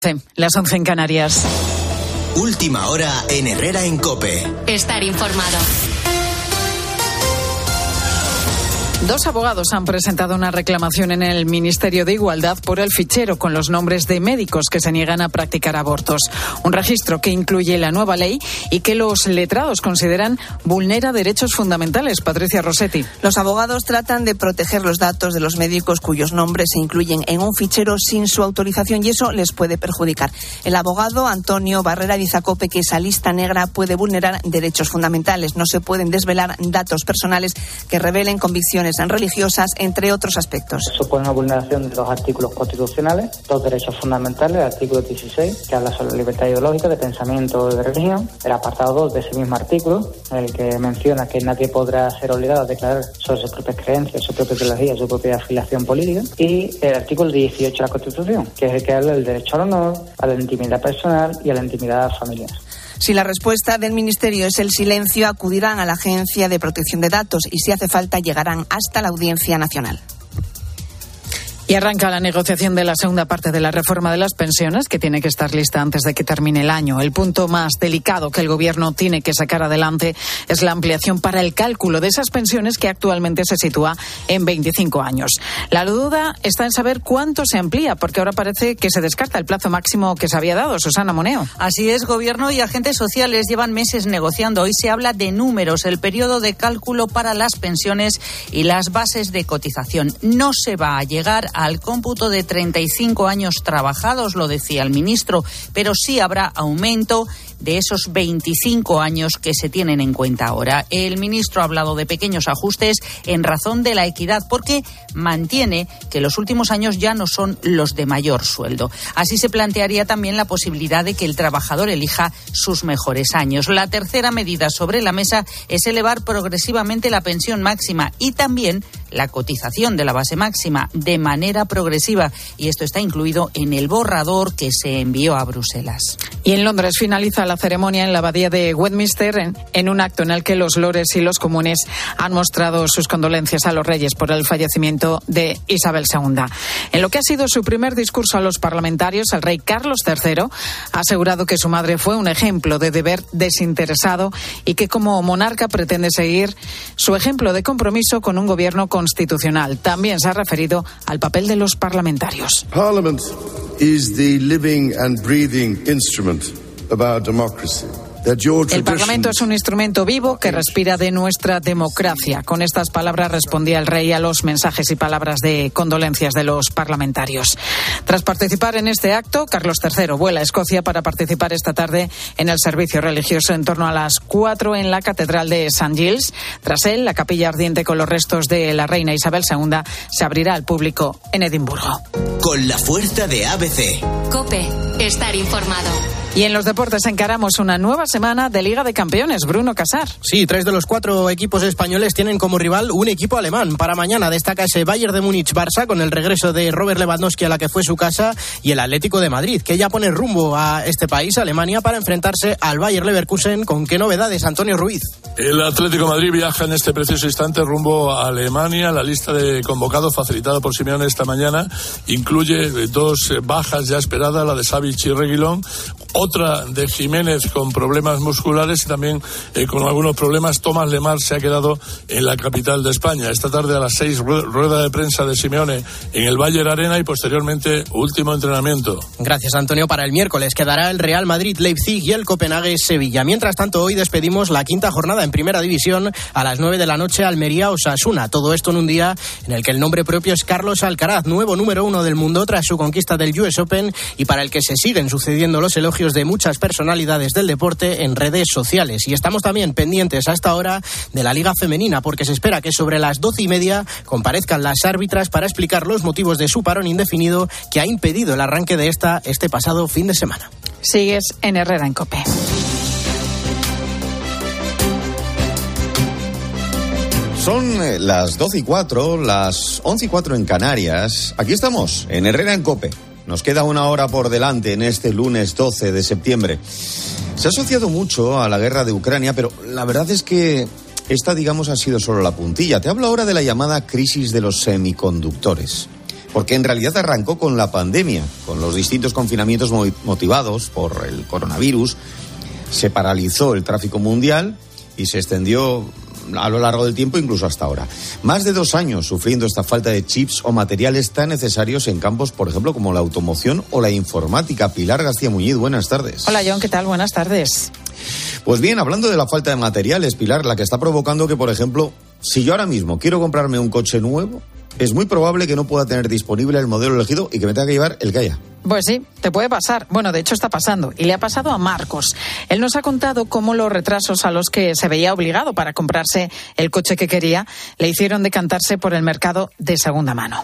Las 11 en Canarias. Última hora en Herrera en COPE. Estar informado. Dos abogados han presentado una reclamación en el Ministerio de Igualdad por el fichero con los nombres de médicos que se niegan a practicar abortos. Un registro que incluye la nueva ley y que los letrados consideran vulnera derechos fundamentales. Patricia Rossetti. Los abogados tratan de proteger los datos de los médicos cuyos nombres se incluyen en un fichero sin su autorización y eso les puede perjudicar. El abogado Antonio Barrera dice a COPE que esa lista negra puede vulnerar derechos fundamentales. No se pueden desvelar datos personales que revelen convicciones religiosas, entre otros aspectos. Supone una vulneración de los artículos constitucionales, dos derechos fundamentales, el artículo 16, que habla sobre la libertad ideológica, de pensamiento o de religión, el apartado 2 de ese mismo artículo, en el que menciona que nadie podrá ser obligado a declarar sobre sus propias creencias, su propia ideología, su propia afiliación política, y el artículo 18 de la Constitución, que es el que habla del derecho al honor, a la intimidad personal y a la intimidad familiar. Si la respuesta del Ministerio es el silencio, acudirán a la Agencia de Protección de Datos y, si hace falta, llegarán hasta la Audiencia Nacional. Y arranca la negociación de la segunda parte de la reforma de las pensiones, que tiene que estar lista antes de que termine el año. El punto más delicado que el Gobierno tiene que sacar adelante es la ampliación para el cálculo de esas pensiones, que actualmente se sitúa en 25 años. La duda está en saber cuánto se amplía, porque ahora parece que se descarta el plazo máximo que se había dado. Susana Moneo. Así es, Gobierno y agentes sociales llevan meses negociando. Hoy se habla de números, el periodo de cálculo para las pensiones y las bases de cotización. No se va a llegar al cómputo de 35 años trabajados, lo decía el ministro, pero sí habrá aumento de esos 25 años que se tienen en cuenta ahora. El ministro ha hablado de pequeños ajustes en razón de la equidad, porque mantiene que los últimos años ya no son los de mayor sueldo. Así se plantearía también la posibilidad de que el trabajador elija sus mejores años. La tercera medida sobre la mesa es elevar progresivamente la pensión máxima y también la cotización de la base máxima de manera progresiva, y esto está incluido en el borrador que se envió a Bruselas. Y en Londres finaliza la ceremonia en la abadía de Westminster en un acto en el que los lores y los comunes han mostrado sus condolencias a los reyes por el fallecimiento de Isabel II. En lo que ha sido su primer discurso a los parlamentarios, el rey Carlos III ha asegurado que su madre fue un ejemplo de deber desinteresado y que como monarca pretende seguir su ejemplo de compromiso con un gobierno constitucional. También se ha referido al papel de los parlamentarios. Parliament is the living and breathing instrument of our democracy. El Parlamento es un instrumento vivo que respira de nuestra democracia. Con estas palabras respondía el rey a los mensajes y palabras de condolencias de los parlamentarios. Tras participar en este acto, Carlos III vuela a Escocia para participar esta tarde en el servicio religioso en torno a las 4 en la Catedral de St. Giles. Tras él, la capilla ardiente con los restos de la reina Isabel II se abrirá al público en Edimburgo. Con la fuerza de ABC. COPE. Estar informado. Y en los deportes encaramos una nueva semana de Liga de Campeones. Bruno Casar. Sí, 3 de los 4 equipos españoles tienen como rival un equipo alemán. Para mañana destaca ese Bayern de Múnich-Barça con el regreso de Robert Lewandowski a la que fue su casa, y el Atlético de Madrid, que ya pone rumbo a este país, Alemania, para enfrentarse al Bayer Leverkusen. ¿Con qué novedades, Antonio Ruiz? El Atlético de Madrid viaja en este preciso instante rumbo a Alemania. La lista de convocados facilitada por Simeone esta mañana incluye 2 bajas ya esperadas, la de Savic y Reguilón, otra de Jiménez con problemas musculares y también con algunos problemas. Tomás Lemar se ha quedado en la capital de España. Esta tarde a las 6, rueda de prensa de Simeone en el Bayern Arena y posteriormente último entrenamiento. Gracias, Antonio. Para el miércoles quedará el Real Madrid-Leipzig y el Copenhague-Sevilla. Mientras tanto, hoy despedimos la 5ª jornada en Primera División. A las 9 de la noche, Almería-Osasuna. Todo esto en un día en el que el nombre propio es Carlos Alcaraz, nuevo número 1 del mundo tras su conquista del US Open, y para el que se siguen sucediendo los elogios de muchas personalidades del deporte en redes sociales. Y estamos también pendientes hasta ahora de la Liga Femenina, porque se espera que sobre las 12:30 comparezcan las árbitras para explicar los motivos de su parón indefinido que ha impedido el arranque de este pasado fin de semana. Sigues en Herrera en COPE. Son las 12:04, las 11:04 en Canarias. Aquí estamos, en Herrera en COPE. Nos queda una hora por delante en este lunes 12 de septiembre. Se ha asociado mucho a la guerra de Ucrania, pero la verdad es que esta, digamos, ha sido solo la puntilla. Te hablo ahora de la llamada crisis de los semiconductores. porque en realidad arrancó con la pandemia, con los distintos confinamientos motivados por el coronavirus. Se paralizó el tráfico mundial y se extendió a lo largo del tiempo, incluso hasta ahora. Más de 2 años sufriendo esta falta de chips o materiales tan necesarios en campos, por ejemplo, como la automoción o la informática. Pilar García Muñiz, buenas tardes. Hola, John, ¿qué tal? Buenas tardes. Pues bien, hablando de la falta de materiales, Pilar, la que está provocando que, por ejemplo, si yo ahora mismo quiero comprarme un coche nuevo, es muy probable que no pueda tener disponible el modelo elegido y que me tenga que llevar el que haya. Pues sí, te puede pasar. Bueno, de hecho está pasando. Y le ha pasado a Marcos. Él nos ha contado cómo los retrasos a los que se veía obligado para comprarse el coche que quería le hicieron decantarse por el mercado de segunda mano.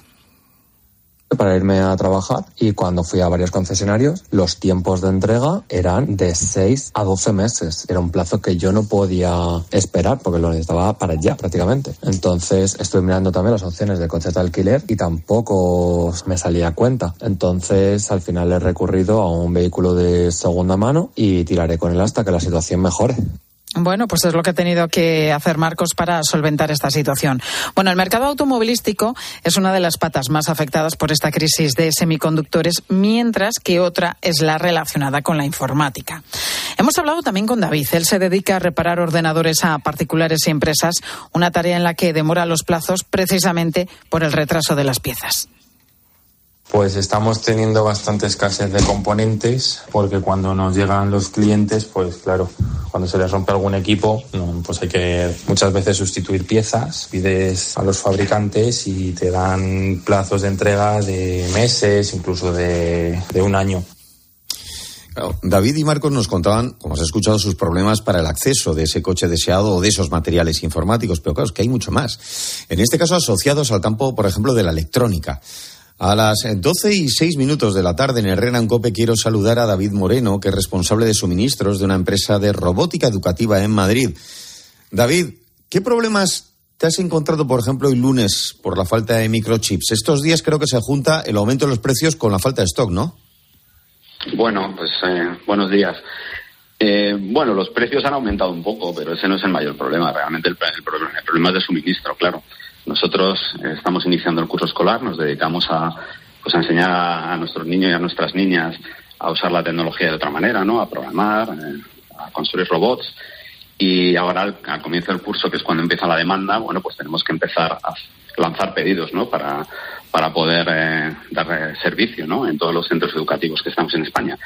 Para irme a trabajar, y cuando fui a varios concesionarios, los tiempos de entrega eran de 6 a 12 meses. Era un plazo que yo no podía esperar porque lo necesitaba para ya prácticamente. Entonces estuve mirando también las opciones de coches de alquiler y tampoco me salía a cuenta. Entonces al final he recurrido a un vehículo de segunda mano y tiraré con él hasta que la situación mejore. Bueno, pues es lo que ha tenido que hacer Marcos para solventar esta situación. Bueno, el mercado automovilístico es una de las patas más afectadas por esta crisis de semiconductores, mientras que otra es la relacionada con la informática. Hemos hablado también con David. Él se dedica a reparar ordenadores a particulares y empresas, una tarea en la que demora los plazos precisamente por el retraso de las piezas. Pues estamos teniendo bastante escasez de componentes, porque cuando nos llegan los clientes, pues claro, cuando se les rompe algún equipo, pues hay que muchas veces sustituir piezas. Pides a los fabricantes y te dan plazos de entrega de meses, incluso de 1 año. Claro, David y Marcos nos contaban, como has escuchado, sus problemas para el acceso de ese coche deseado o de esos materiales informáticos, pero claro, es que hay mucho más. En este caso, asociados al campo, por ejemplo, de la electrónica. A las 12:06 de la tarde en Herrera en COPE quiero saludar a David Moreno, que es responsable de suministros de una empresa de robótica educativa en Madrid. David, ¿qué problemas te has encontrado, por ejemplo, el lunes por la falta de microchips? Estos días creo que se junta el aumento de los precios con la falta de stock, ¿no? Bueno, pues buenos días. Bueno, los precios han aumentado un poco, pero ese no es el mayor problema. Realmente el problema es de suministro, claro. Nosotros estamos iniciando el curso escolar, nos dedicamos a enseñar a nuestros niños y a nuestras niñas a usar la tecnología de otra manera, ¿no? A programar, a construir robots. Y ahora, al comienzo del curso, que es cuando empieza la demanda, bueno, pues tenemos que empezar a lanzar pedidos, ¿no? Para poder dar servicio, ¿no? En todos los centros educativos que estamos en España.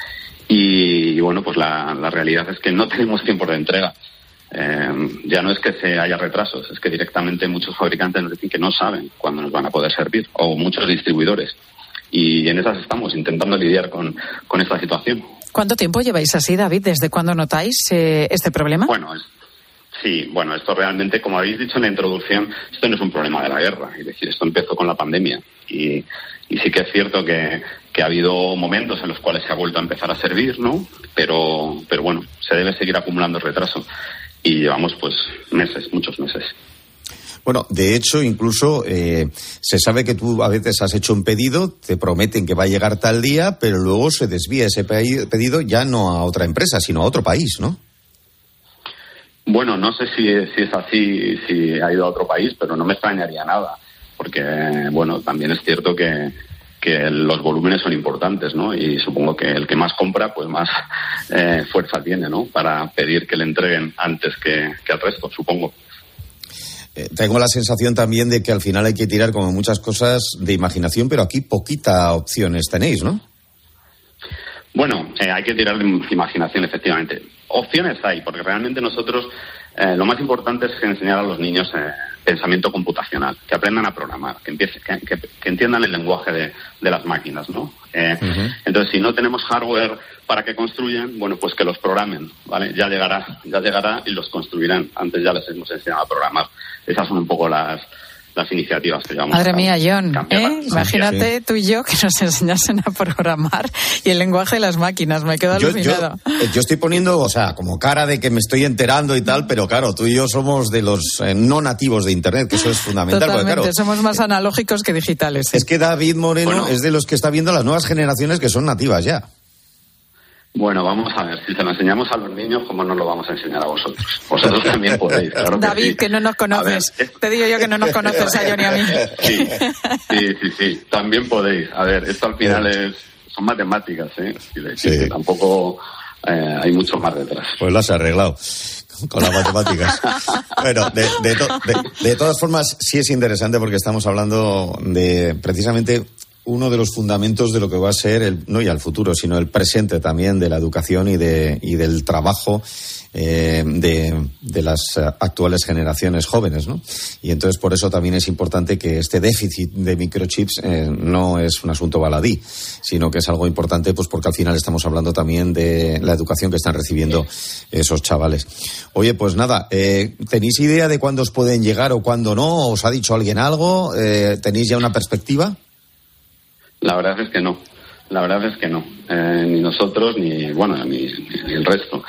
Y bueno, pues la realidad es que no tenemos tiempo de entrega. Ya no es que se haya retrasos, es que directamente muchos fabricantes nos dicen que no saben cuándo nos van a poder servir, o muchos distribuidores. Y en esas estamos, intentando lidiar con esta situación. ¿Cuánto tiempo lleváis así, David? ¿Desde cuándo notáis este problema? Bueno, esto realmente, como habéis dicho en la introducción, esto no es un problema de la guerra. Es decir, esto empezó con la pandemia. Y sí que es cierto que ha habido momentos en los cuales se ha vuelto a empezar a servir, ¿no? Pero bueno, se debe seguir acumulando el retraso. Y llevamos pues muchos meses. Bueno, de hecho, incluso se sabe que tú a veces has hecho un pedido, te prometen que va a llegar tal día, pero luego se desvía ese pedido ya no a otra empresa, sino a otro país, ¿no? Bueno, no sé si es así, si ha ido a otro país, pero no me extrañaría nada, porque, bueno, también es cierto que los volúmenes son importantes, ¿no? Y supongo que el que más compra, pues más fuerza tiene, ¿no? Para pedir que le entreguen antes que al resto, supongo. Tengo la sensación también de que al final hay que tirar, como muchas cosas, de imaginación, pero aquí poquita opciones tenéis, ¿no? Bueno, hay que tirar de imaginación, efectivamente. Opciones hay, porque realmente nosotros lo más importante es enseñar a los niños pensamiento computacional, que aprendan a programar, que entiendan el lenguaje de las máquinas, ¿no? Entonces, si no tenemos hardware para que construyan, bueno, pues que los programen, ¿vale? Ya llegará y los construirán. Antes ya les hemos enseñado a programar. Esas son un poco las iniciativas que llevamos. Madre mía, John, imagínate tú y yo que nos enseñasen a programar y el lenguaje de las máquinas. Me quedo alucinado. Yo estoy poniendo, o sea, como cara de que me estoy enterando y tal, pero claro, tú y yo somos de los no nativos de Internet, que eso es fundamental. Totalmente, porque, claro, somos más analógicos que digitales. Es que David Moreno es de los que está viendo las nuevas generaciones que son nativas ya. Bueno, vamos a ver, si se lo enseñamos a los niños, ¿cómo no lo vamos a enseñar a vosotros? Vosotros también podéis, claro que David, sí. que no nos conoces. Ver, te digo yo que no nos conoces a John y a mí. Sí, también podéis. A ver, esto al final son matemáticas, ¿eh? Sí. Tampoco hay mucho más detrás. Pues lo has arreglado con las matemáticas. Bueno, de todas formas, sí es interesante porque estamos hablando de precisamente uno de los fundamentos de lo que va a ser, no ya el futuro, sino el presente también de la educación y del trabajo de las actuales generaciones jóvenes, ¿no? Y entonces por eso también es importante que este déficit de microchips no es un asunto baladí, sino que es algo importante, pues porque al final estamos hablando también de la educación que están recibiendo esos chavales. Oye, pues nada, ¿tenéis idea de cuándo os pueden llegar o cuándo no? ¿Os ha dicho alguien algo? ¿Tenéis ya una perspectiva? La verdad es que no. Ni nosotros, ni el resto.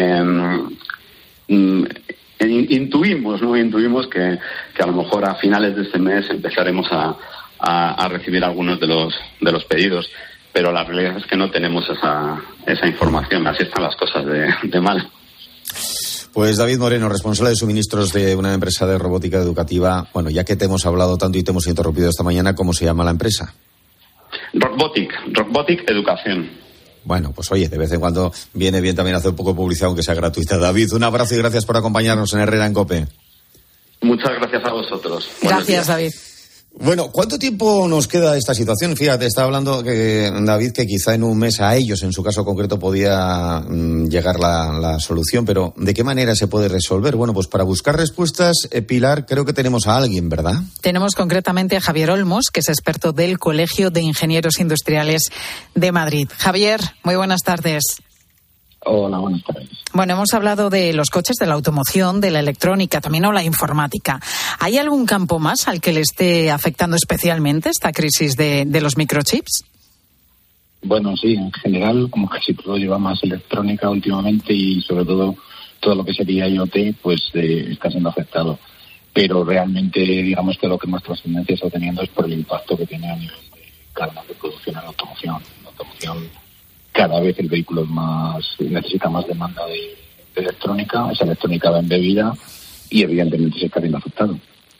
Intuimos que a lo mejor a finales de este mes empezaremos a recibir algunos de los pedidos, pero la realidad es que no tenemos esa información. Así están las cosas de mal. Pues David Moreno, responsable de suministros de una empresa de robótica educativa. Bueno, ya que te hemos hablado tanto y te hemos interrumpido esta mañana, ¿cómo se llama la empresa? Robotic Educación. Bueno, pues oye, de vez en cuando viene bien también hacer un poco de publicidad, aunque sea gratuita. David, un abrazo y gracias por acompañarnos en Herrera en COPE. Muchas gracias a vosotros. Gracias, David. Bueno, ¿cuánto tiempo nos queda esta situación? Fíjate, estaba hablando David que quizá en un mes a ellos, en su caso concreto, podía llegar la solución, pero ¿de qué manera se puede resolver? Bueno, pues para buscar respuestas, Pilar, creo que tenemos a alguien, ¿verdad? Tenemos concretamente a Javier Olmos, que es experto del Colegio de Ingenieros Industriales de Madrid. Javier, muy buenas tardes. Hola, buenas tardes. Bueno, hemos hablado de los coches, de la automoción, de la electrónica, también o la informática. ¿Hay algún campo más al que le esté afectando especialmente esta crisis de los microchips? Bueno, sí, en general, como casi todo lleva más electrónica últimamente y sobre todo lo que sería IoT, pues está siendo afectado. Pero realmente, digamos que lo que más trascendencia está teniendo es por el impacto que tiene a nivel de cadenas de producción en la automoción. La automoción, cada vez el vehículo necesita más demanda de electrónica, esa electrónica va embebida y evidentemente se está viendo afectado.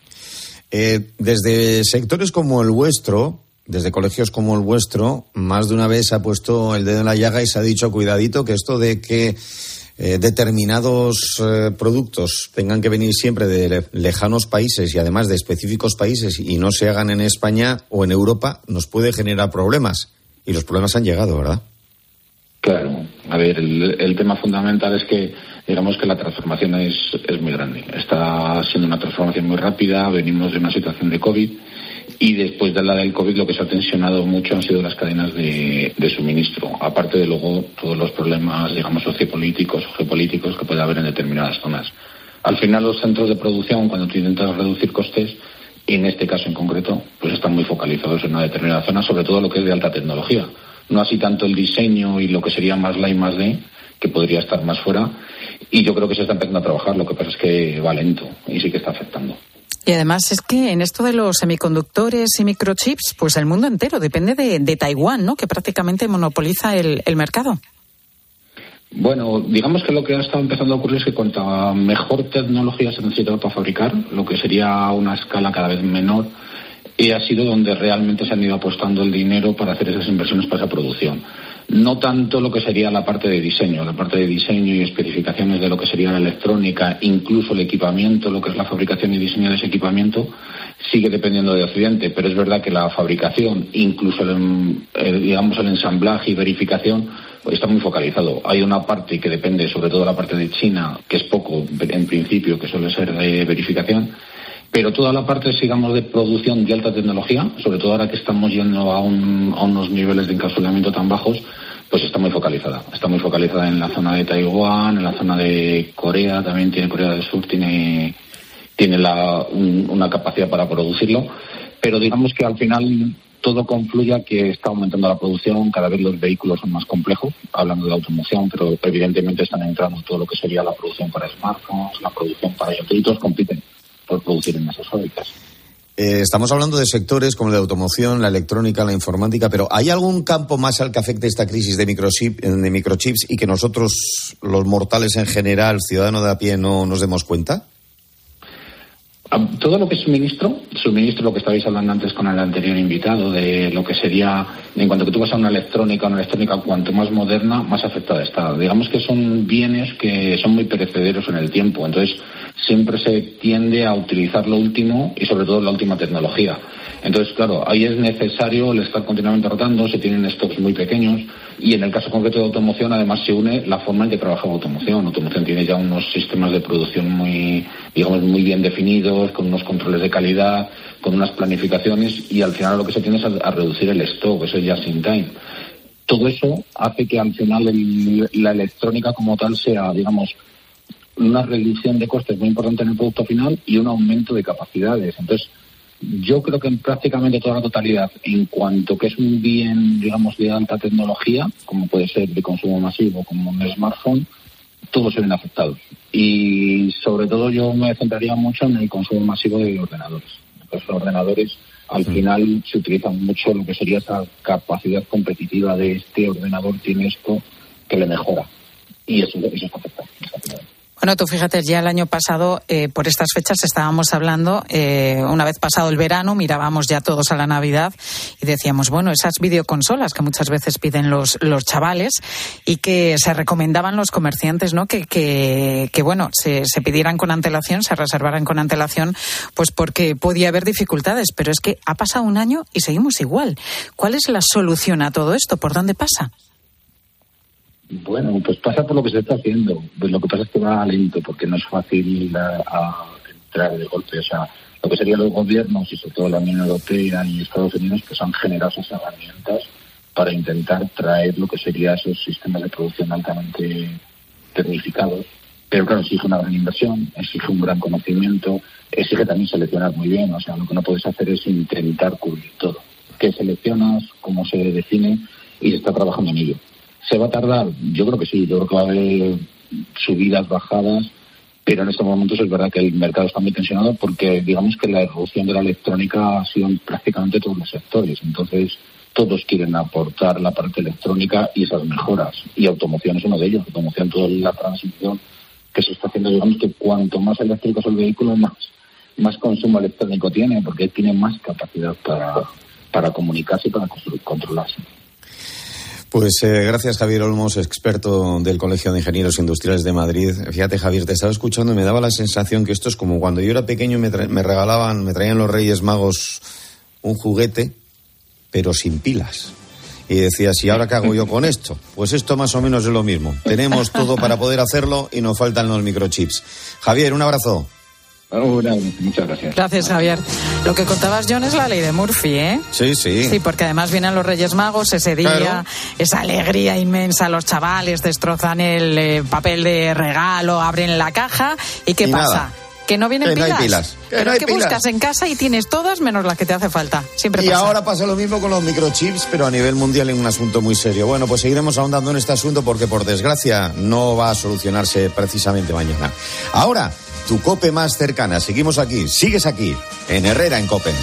Desde sectores como el vuestro, desde colegios como el vuestro, más de una vez se ha puesto el dedo en la llaga y se ha dicho, cuidadito, que esto de que determinados productos tengan que venir siempre de lejanos países y además de específicos países y no se hagan en España o en Europa, nos puede generar problemas. Y los problemas han llegado, ¿verdad? Claro, a ver, el tema fundamental es que digamos que la transformación es muy grande. Está siendo una transformación muy rápida, venimos de una situación de COVID y después de la del COVID lo que se ha tensionado mucho han sido las cadenas de suministro, aparte de luego todos los problemas, digamos, sociopolíticos o geopolíticos que puede haber en determinadas zonas. Al final los centros de producción, cuando tú intentas reducir costes, en este caso en concreto, pues están muy focalizados en una determinada zona, sobre todo lo que es de alta tecnología. No así tanto el diseño y lo que sería más la I+D, que podría estar más fuera, y yo creo que se está empezando a trabajar, lo que pasa es que va lento y sí que está afectando. Y además es que en esto de los semiconductores y microchips, pues el mundo entero depende de Taiwán, ¿no?, que prácticamente monopoliza el mercado. Bueno, digamos que lo que ha estado empezando a ocurrir es que cuanta mejor tecnología se necesita para fabricar, lo que sería una escala cada vez menor, y ha sido donde realmente se han ido apostando el dinero para hacer esas inversiones para esa producción. No tanto lo que sería la parte de diseño y especificaciones de lo que sería la electrónica, incluso el equipamiento, lo que es la fabricación y diseño de ese equipamiento, sigue dependiendo de Occidente, pero es verdad que la fabricación, incluso el ensamblaje y verificación, está muy focalizado. Hay una parte que depende, sobre todo la parte de China, que es poco en principio, que suele ser de verificación, pero toda la parte, digamos, de producción de alta tecnología, sobre todo ahora que estamos yendo a unos niveles de encapsulamiento tan bajos, pues está muy focalizada. Está muy focalizada en la zona de Taiwán, en la zona de Corea, también tiene Corea del Sur, tiene una capacidad para producirlo, pero digamos que al final todo confluye a que está aumentando la producción, cada vez los vehículos son más complejos, hablando de automoción, pero evidentemente están entrando todo lo que sería la producción para smartphones, la producción para IoT, y todos compiten por producir en esas fábricas. Estamos hablando de sectores como la automoción, la electrónica, la informática, pero ¿hay algún campo más al que afecte esta crisis de microchips y que nosotros, los mortales en general, ciudadanos de a pie, no nos demos cuenta? Todo lo que es suministro, lo que estabais hablando antes con el anterior invitado, de lo que sería, en cuanto que tú vas a una electrónica cuanto más moderna, más afectada está. Digamos que son bienes que son muy perecederos en el tiempo, entonces siempre se tiende a utilizar lo último y sobre todo la última tecnología. Entonces, claro, ahí es necesario el estar continuamente rotando, se tienen stocks muy pequeños y en el caso concreto de automoción además se une la forma en que trabaja automoción. Automoción tiene ya unos sistemas de producción muy bien definidos, con unos controles de calidad, con unas planificaciones y al final lo que se tiene es a reducir el stock, eso es just in time. Todo eso hace que al final la electrónica como tal sea, digamos, una reducción de costes muy importante en el producto final y un aumento de capacidades. Entonces, yo creo que en prácticamente toda la totalidad, en cuanto que es un bien, digamos, de alta tecnología, como puede ser de consumo masivo, como un smartphone, todos se ven afectados. Y sobre todo yo me centraría mucho en el consumo masivo de ordenadores. Los ordenadores, al final, se utilizan mucho lo que sería esa capacidad competitiva de este ordenador, tiene esto que le mejora. Y eso está afectado. Bueno, tú fíjate, ya el año pasado, por estas fechas estábamos hablando, una vez pasado el verano, mirábamos ya todos a la Navidad y decíamos, bueno, esas videoconsolas que muchas veces piden los chavales y que se recomendaban los comerciantes, ¿no? Que bueno, se pidieran con antelación, se reservaran con antelación, pues porque podía haber dificultades, pero es que ha pasado un año y seguimos igual. ¿Cuál es la solución a todo esto? ¿Por dónde pasa? Bueno, pues pasa por lo que se está haciendo. Pues lo que pasa es que va lento, porque no es fácil a entrar de golpe. O sea, lo que serían los gobiernos y sobre todo la Unión Europea y Estados Unidos, pues han generado esas herramientas para intentar traer lo que serían esos sistemas de producción altamente tecnificados. Pero claro, exige una gran inversión, exige un gran conocimiento, exige también seleccionar muy bien. O sea, lo que no puedes hacer es intentar cubrir todo. ¿Qué seleccionas? ¿Cómo se define? Y se está trabajando en ello. ¿Se va a tardar? Yo creo que sí, yo creo que va a haber subidas, bajadas, pero en estos momentos es verdad que el mercado está muy tensionado porque digamos que la evolución de la electrónica ha sido en prácticamente todos los sectores, entonces todos quieren aportar la parte electrónica y esas mejoras, y automoción es uno de ellos. Automoción, toda la transición que se está haciendo, digamos que cuanto más eléctrico es el vehículo, más consumo electrónico tiene, porque tiene más capacidad para comunicarse y para controlarse. Pues gracias, Javier Olmos, experto del Colegio de Ingenieros Industriales de Madrid. Fíjate, Javier, te estaba escuchando y me daba la sensación que esto es como cuando yo era pequeño y me traían los Reyes Magos un juguete, pero sin pilas. Y decías, ¿y ahora qué hago yo con esto? Pues esto más o menos es lo mismo. Tenemos todo para poder hacerlo y nos faltan los microchips. Javier, un abrazo. Muchas gracias. Gracias, Javier. Lo que contabas, John, es la ley de Murphy, ¿eh? Sí. Sí, porque además vienen los Reyes Magos ese día, claro. Esa alegría inmensa, los chavales destrozan el papel de regalo, abren la caja, ¿y qué pasa? Nada. Que no vienen pilas. No hay pilas. Pero es que buscas en casa y tienes todas menos las que te hace falta. Siempre pasa. Y ahora pasa lo mismo con los microchips, pero a nivel mundial en un asunto muy serio. Bueno, pues seguiremos ahondando en este asunto porque, por desgracia, no va a solucionarse precisamente mañana. Ahora, tu COPE más cercana. Seguimos aquí, sigues aquí, en Herrera en COPE.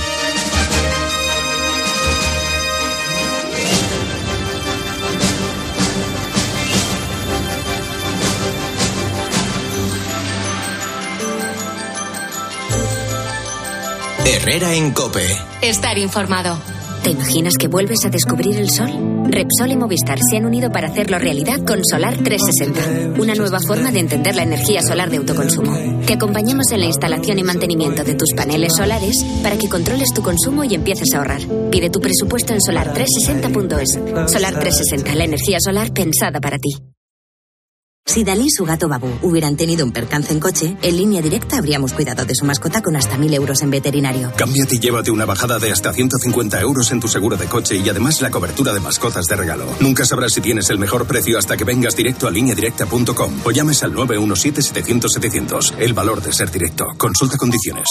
Herrera en COPE. Estar informado. ¿Te imaginas que vuelves a descubrir el sol? Repsol y Movistar se han unido para hacerlo realidad con Solar 360, una nueva forma de entender la energía solar de autoconsumo. Te acompañamos en la instalación y mantenimiento de tus paneles solares para que controles tu consumo y empieces a ahorrar. Pide tu presupuesto en solar360.es. Solar 360, la energía solar pensada para ti. Si Dalí y su gato Babú hubieran tenido un percance en coche, en Línea Directa habríamos cuidado de su mascota con hasta 1.000 euros en veterinario. Cámbiate y llévate una bajada de hasta 150 euros en tu seguro de coche y además la cobertura de mascotas de regalo. Nunca sabrás si tienes el mejor precio hasta que vengas directo a lineadirecta.com o llames al 917-700-700. El valor de ser directo. Consulta condiciones.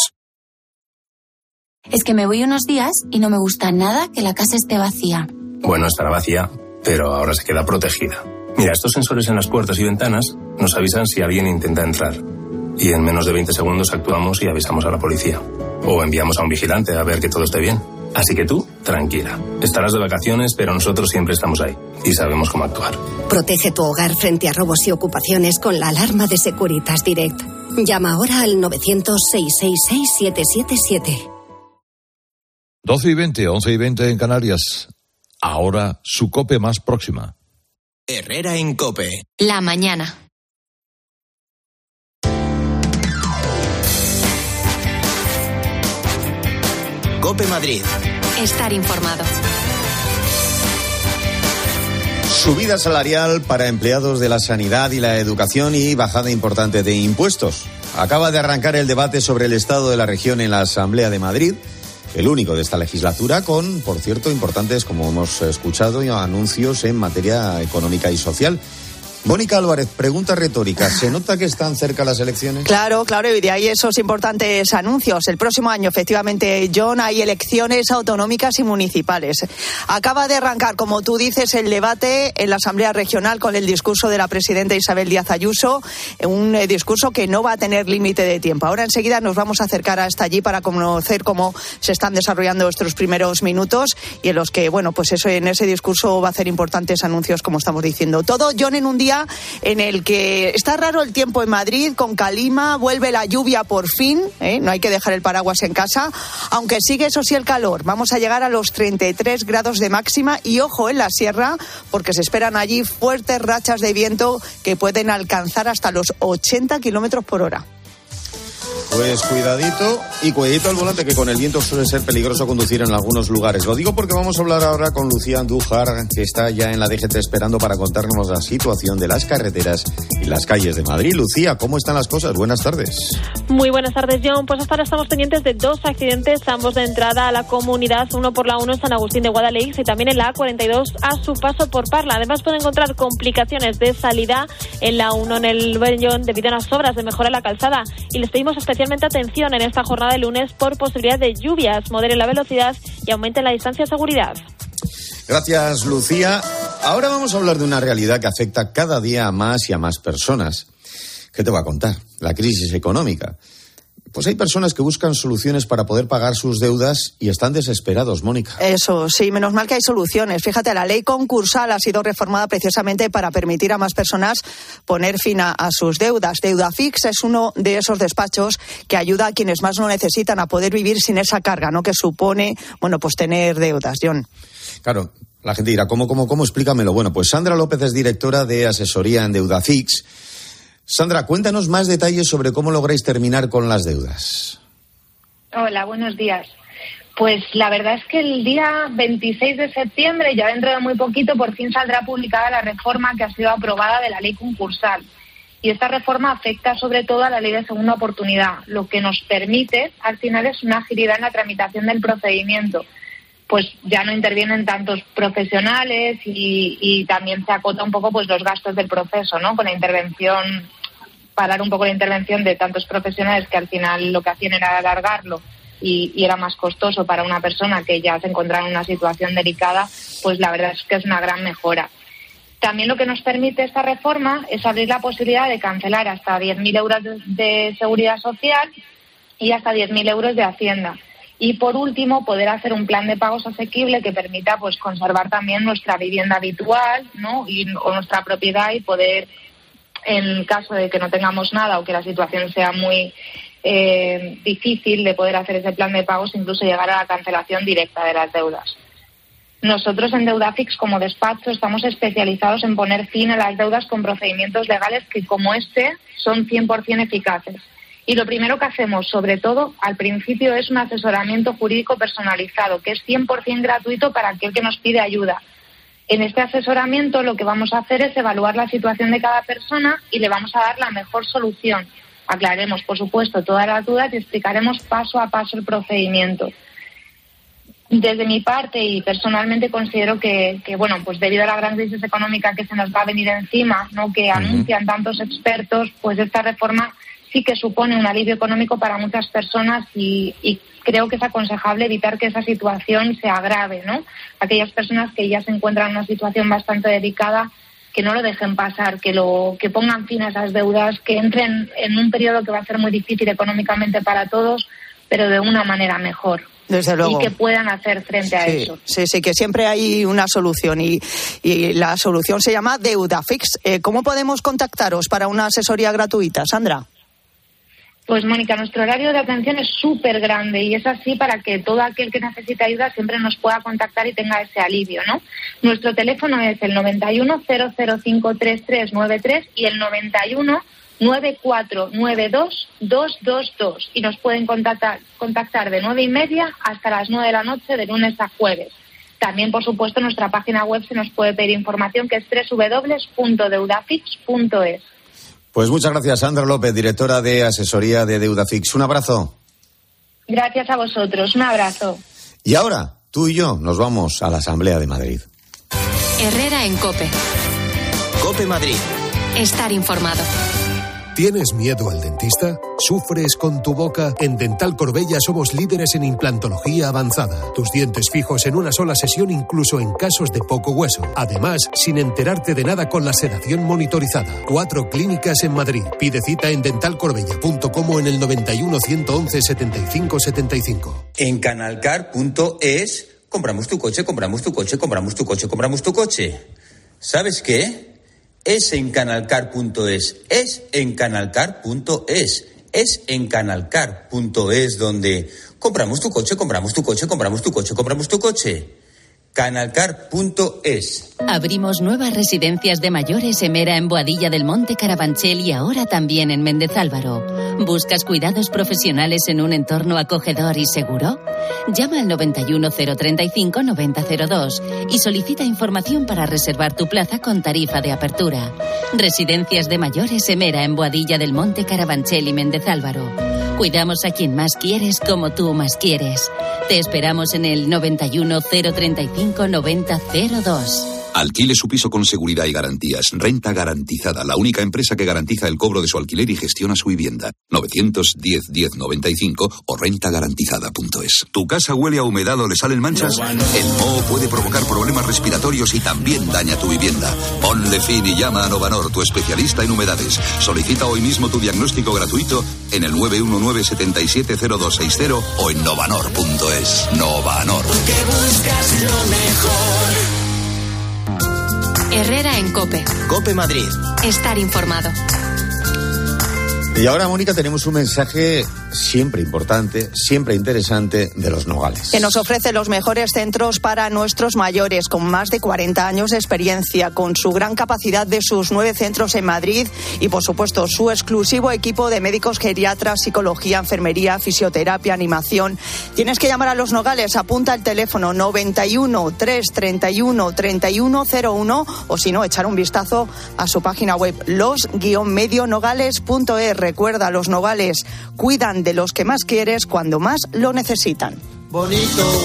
Es que me voy unos días y no me gusta nada que la casa esté vacía. Bueno, estará vacía, pero ahora se queda protegida. Mira, estos sensores en las puertas y ventanas nos avisan si alguien intenta entrar. Y en menos de 20 segundos actuamos y avisamos a la policía. O enviamos a un vigilante a ver que todo esté bien. Así que tú, tranquila. Estarás de vacaciones, pero nosotros siempre estamos ahí. Y sabemos cómo actuar. Protege tu hogar frente a robos y ocupaciones con la alarma de Securitas Direct. Llama ahora al 900-666-777. 12:20, 11:20 en Canarias. Ahora su COPE más próxima. Herrera en COPE. La mañana. COPE Madrid. Estar informado. Subida salarial para empleados de la sanidad y la educación y bajada importante de impuestos. Acaba de arrancar el debate sobre el estado de la región en la Asamblea de Madrid, el único de esta legislatura, con, por cierto, importantes, como hemos escuchado, anuncios en materia económica y social. Mónica Álvarez, pregunta retórica. ¿Se nota que están cerca las elecciones? Claro, y de ahí esos importantes anuncios. El próximo año, efectivamente, John, hay elecciones autonómicas y municipales. Acaba de arrancar, como tú dices, el debate en la Asamblea Regional con el discurso de la presidenta Isabel Díaz Ayuso, un discurso que no va a tener límite de tiempo. Ahora enseguida nos vamos a acercar hasta allí para conocer cómo se están desarrollando estos primeros minutos y en los que, pues eso, en ese discurso va a hacer importantes anuncios, como estamos diciendo. Todo, John, en un día en el que está raro el tiempo en Madrid, con calima, vuelve la lluvia por fin, no hay que dejar el paraguas en casa, aunque sigue eso sí el calor. Vamos a llegar a los 33 grados de máxima y ojo en la sierra, porque se esperan allí fuertes rachas de viento que pueden alcanzar hasta los 80 kilómetros por hora. Pues cuidadito al volante, que con el viento suele ser peligroso conducir en algunos lugares. Lo digo porque vamos a hablar ahora con Lucía Andújar, que está ya en la DGT esperando para contarnos la situación de las carreteras y las calles de Madrid. Lucía, ¿cómo están las cosas? Buenas tardes. Muy buenas tardes, John. Pues hasta ahora estamos pendientes de 2 accidentes, ambos de entrada a la comunidad, uno por la 1 en San Agustín de Guadalix y también en la A42 a su paso por Parla. Además pueden encontrar complicaciones de salida en la 1 en el Bellón debido a unas obras de mejora en la calzada. Y les pedimos especialmente atención en esta jornada de lunes por posibilidad de lluvias. Moderen la velocidad y aumenten la distancia de seguridad. Gracias, Lucía. Ahora vamos a hablar de una realidad que afecta cada día a más y a más personas. ¿Qué te voy a contar? La crisis económica. Pues hay personas que buscan soluciones para poder pagar sus deudas y están desesperados, Mónica. Eso, sí, menos mal que hay soluciones. Fíjate, la ley concursal ha sido reformada precisamente para permitir a más personas poner fin a sus deudas. Deudafix es uno de esos despachos que ayuda a quienes más lo necesitan a poder vivir sin esa carga, ¿no?, que supone, pues tener deudas, John. Claro, la gente dirá, ¿cómo? Explícamelo. Bueno, pues Sandra López es directora de asesoría en Deudafix. Sandra, cuéntanos más detalles sobre cómo lográis terminar con las deudas. Hola, buenos días. Pues la verdad es que el día 26 de septiembre, ya dentro de muy poquito, por fin saldrá publicada la reforma que ha sido aprobada de la ley concursal. Y esta reforma afecta sobre todo a la ley de segunda oportunidad. Lo que nos permite, al final, es una agilidad en la tramitación del procedimiento. Pues ya no intervienen tantos profesionales y también se acota un poco los gastos del proceso, ¿no? Con la intervención, parar un poco la intervención de tantos profesionales que al final lo que hacían era alargarlo y era más costoso para una persona que ya se encontraba en una situación delicada, pues la verdad es que es una gran mejora. También lo que nos permite esta reforma es abrir la posibilidad de cancelar hasta 10.000 euros de seguridad social y hasta 10.000 euros de Hacienda. Y por último, poder hacer un plan de pagos asequible que permita conservar también nuestra vivienda habitual, ¿no?, o nuestra propiedad, y poder, en caso de que no tengamos nada o que la situación sea muy difícil de poder hacer ese plan de pagos, incluso llegar a la cancelación directa de las deudas. Nosotros en Deudafix, como despacho, estamos especializados en poner fin a las deudas con procedimientos legales que, como son 100% eficaces. Y lo primero que hacemos, sobre todo al principio, es un asesoramiento jurídico personalizado, que es 100% gratuito para aquel que nos pide ayuda. En este asesoramiento lo que vamos a hacer es evaluar la situación de cada persona y le vamos a dar la mejor solución. Aclararemos, por supuesto, todas las dudas y explicaremos paso a paso el procedimiento. Desde mi parte y personalmente considero que debido a la gran crisis económica que se nos va a venir encima, ¿no?, que anuncian tantos expertos, pues esta reforma sí que supone un alivio económico para muchas personas y creo que es aconsejable evitar que esa situación se agrave, ¿no? Aquellas personas que ya se encuentran en una situación bastante delicada, que no lo dejen pasar, que pongan fin a esas deudas, que entren en un periodo que va a ser muy difícil económicamente para todos, pero de una manera mejor. Desde luego. Y que puedan hacer frente a eso. Sí, que siempre hay una solución y la solución se llama Deudafix. ¿Cómo podemos contactaros para una asesoría gratuita, Sandra? Pues, Mónica, nuestro horario de atención es súper grande y es así para que todo aquel que necesite ayuda siempre nos pueda contactar y tenga ese alivio, ¿no? Nuestro teléfono es el 91 005 3393 y el 91 9492 222 y nos pueden contactar de 9:30 hasta las 9 de la noche de lunes a jueves. También, por supuesto, en nuestra página web se nos puede pedir información, que es www.deudafix.es. Pues muchas gracias, Sandra López, directora de asesoría de Deudafix. Un abrazo. Gracias a vosotros, un abrazo. Y ahora, tú y yo nos vamos a la Asamblea de Madrid. Herrera en COPE. COPE Madrid. Estar informado. ¿Tienes miedo al dentista? ¿Sufres con tu boca? En Dental Corbella somos líderes en implantología avanzada. Tus dientes fijos en una sola sesión, incluso en casos de poco hueso. Además, sin enterarte de nada con la sedación monitorizada. 4 clínicas en Madrid. Pide cita en dentalcorbella.com o en el 91 111 75 75. En canalcar.es compramos tu coche, compramos tu coche, compramos tu coche, compramos tu coche. ¿Sabes qué? Es en canalcar.es, es en canalcar.es, es en canalcar.es donde compramos tu coche, compramos tu coche, compramos tu coche, compramos tu coche. Canalcar.es. Abrimos nuevas residencias de mayores Emera en Boadilla del Monte, Carabanchel y ahora también en Méndez Álvaro. ¿Buscas cuidados profesionales en un entorno acogedor y seguro? Llama al 91 035 9002 y solicita información para reservar tu plaza con tarifa de apertura. Residencias de mayores Emera en Boadilla del Monte, Carabanchel y Méndez Álvaro. Cuidamos a quien más quieres como tú más quieres. Te esperamos en el 91 035 9002. Alquile su piso con seguridad y garantías. Renta Garantizada, la única empresa que garantiza el cobro de su alquiler y gestiona su vivienda. 910 1095 o rentagarantizada.es. ¿Tu casa huele a humedad o le salen manchas? El moho puede provocar problemas respiratorios y también daña tu vivienda. Ponle fin y llama a Novanor, tu especialista en humedades. Solicita hoy mismo tu diagnóstico gratuito en el 919 770260 o en novanor.es. Novanor. Porque buscas lo mejor. Herrera en COPE. COPE Madrid. Estar informado. Y ahora, Mónica, tenemos un mensaje siempre importante, siempre interesante de Los Nogales. Que nos ofrece los mejores centros para nuestros mayores, con más de 40 años de experiencia, con su gran capacidad de sus 9 centros en Madrid y, por supuesto, su exclusivo equipo de médicos geriatras, psicología, enfermería, fisioterapia, animación. Tienes que llamar a Los Nogales, apunta el teléfono 91 331 3101 o, si no, echar un vistazo a su página web los-medionogales.es. Recuerda, Los Nogales cuidan de los que más quieres cuando más lo necesitan. Bonito,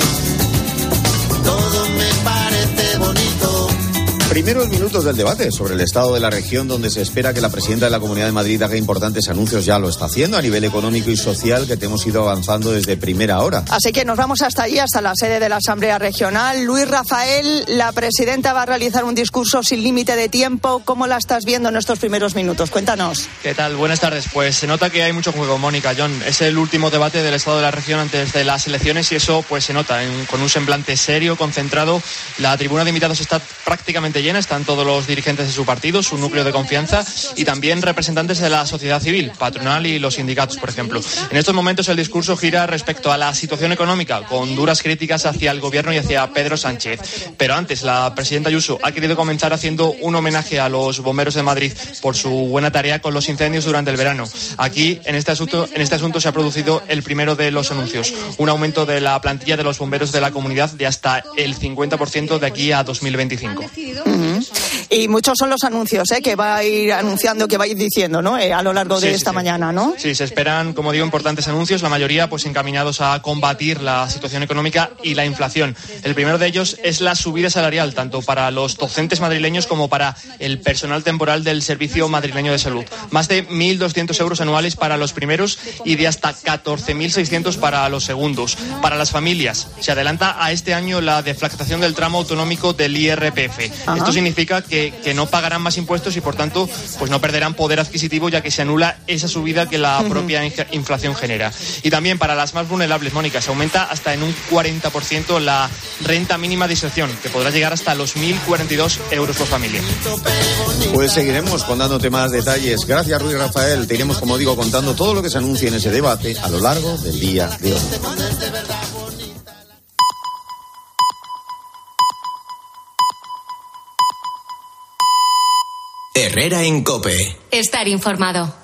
todo me parece bonito. Primeros minutos del debate sobre el estado de la región, donde se espera que la presidenta de la Comunidad de Madrid haga importantes anuncios. Ya lo está haciendo a nivel económico y social, que te hemos ido avanzando desde primera hora. Así que nos vamos hasta allí, hasta la sede de la Asamblea Regional. Luis Rafael, la presidenta va a realizar un discurso sin límite de tiempo. ¿Cómo la estás viendo en estos primeros minutos? Cuéntanos. ¿Qué tal? Buenas tardes. Pues se nota que hay mucho juego, Mónica, John. Es el último debate del estado de la región antes de las elecciones y eso pues se nota con un semblante serio, concentrado. La tribuna de invitados está prácticamente llena, están todos los dirigentes de su partido, su núcleo de confianza y también representantes de la sociedad civil, patronal y los sindicatos, por ejemplo. En estos momentos el discurso gira respecto a la situación económica, con duras críticas hacia el gobierno y hacia Pedro Sánchez. Pero antes, la presidenta Ayuso ha querido comenzar haciendo un homenaje a los bomberos de Madrid por su buena tarea con los incendios durante el verano. Aquí, en este asunto se ha producido el primero de los anuncios, un aumento de la plantilla de los bomberos de la comunidad de hasta el 50% de aquí a 2025. Y muchos son los anuncios que va a ir anunciando, que va a ir diciendo, ¿no? A lo largo de esta mañana, ¿no? Sí, se esperan, como digo, importantes anuncios, la mayoría pues encaminados a combatir la situación económica y la inflación. El primero de ellos es la subida salarial, tanto para los docentes madrileños como para el personal temporal del Servicio Madrileño de Salud. Más de 1.200 euros anuales para los primeros y de hasta 14.600 para los segundos. Para las familias, se adelanta a este año la deflactación del tramo autonómico del IRPF. Ajá. Esto significa que que no pagarán más impuestos y por tanto pues no perderán poder adquisitivo, ya que se anula esa subida que la propia inflación genera. Y también para las más vulnerables, Mónica, se aumenta hasta en un 40% la renta mínima de inserción, que podrá llegar hasta los 1.042 euros por familia. Pues seguiremos contándote más detalles. Gracias, Ruiz Rafael. Te iremos, como digo, contando todo lo que se anuncia en ese debate a lo largo del día de hoy. Herrera en COPE. Estar informado.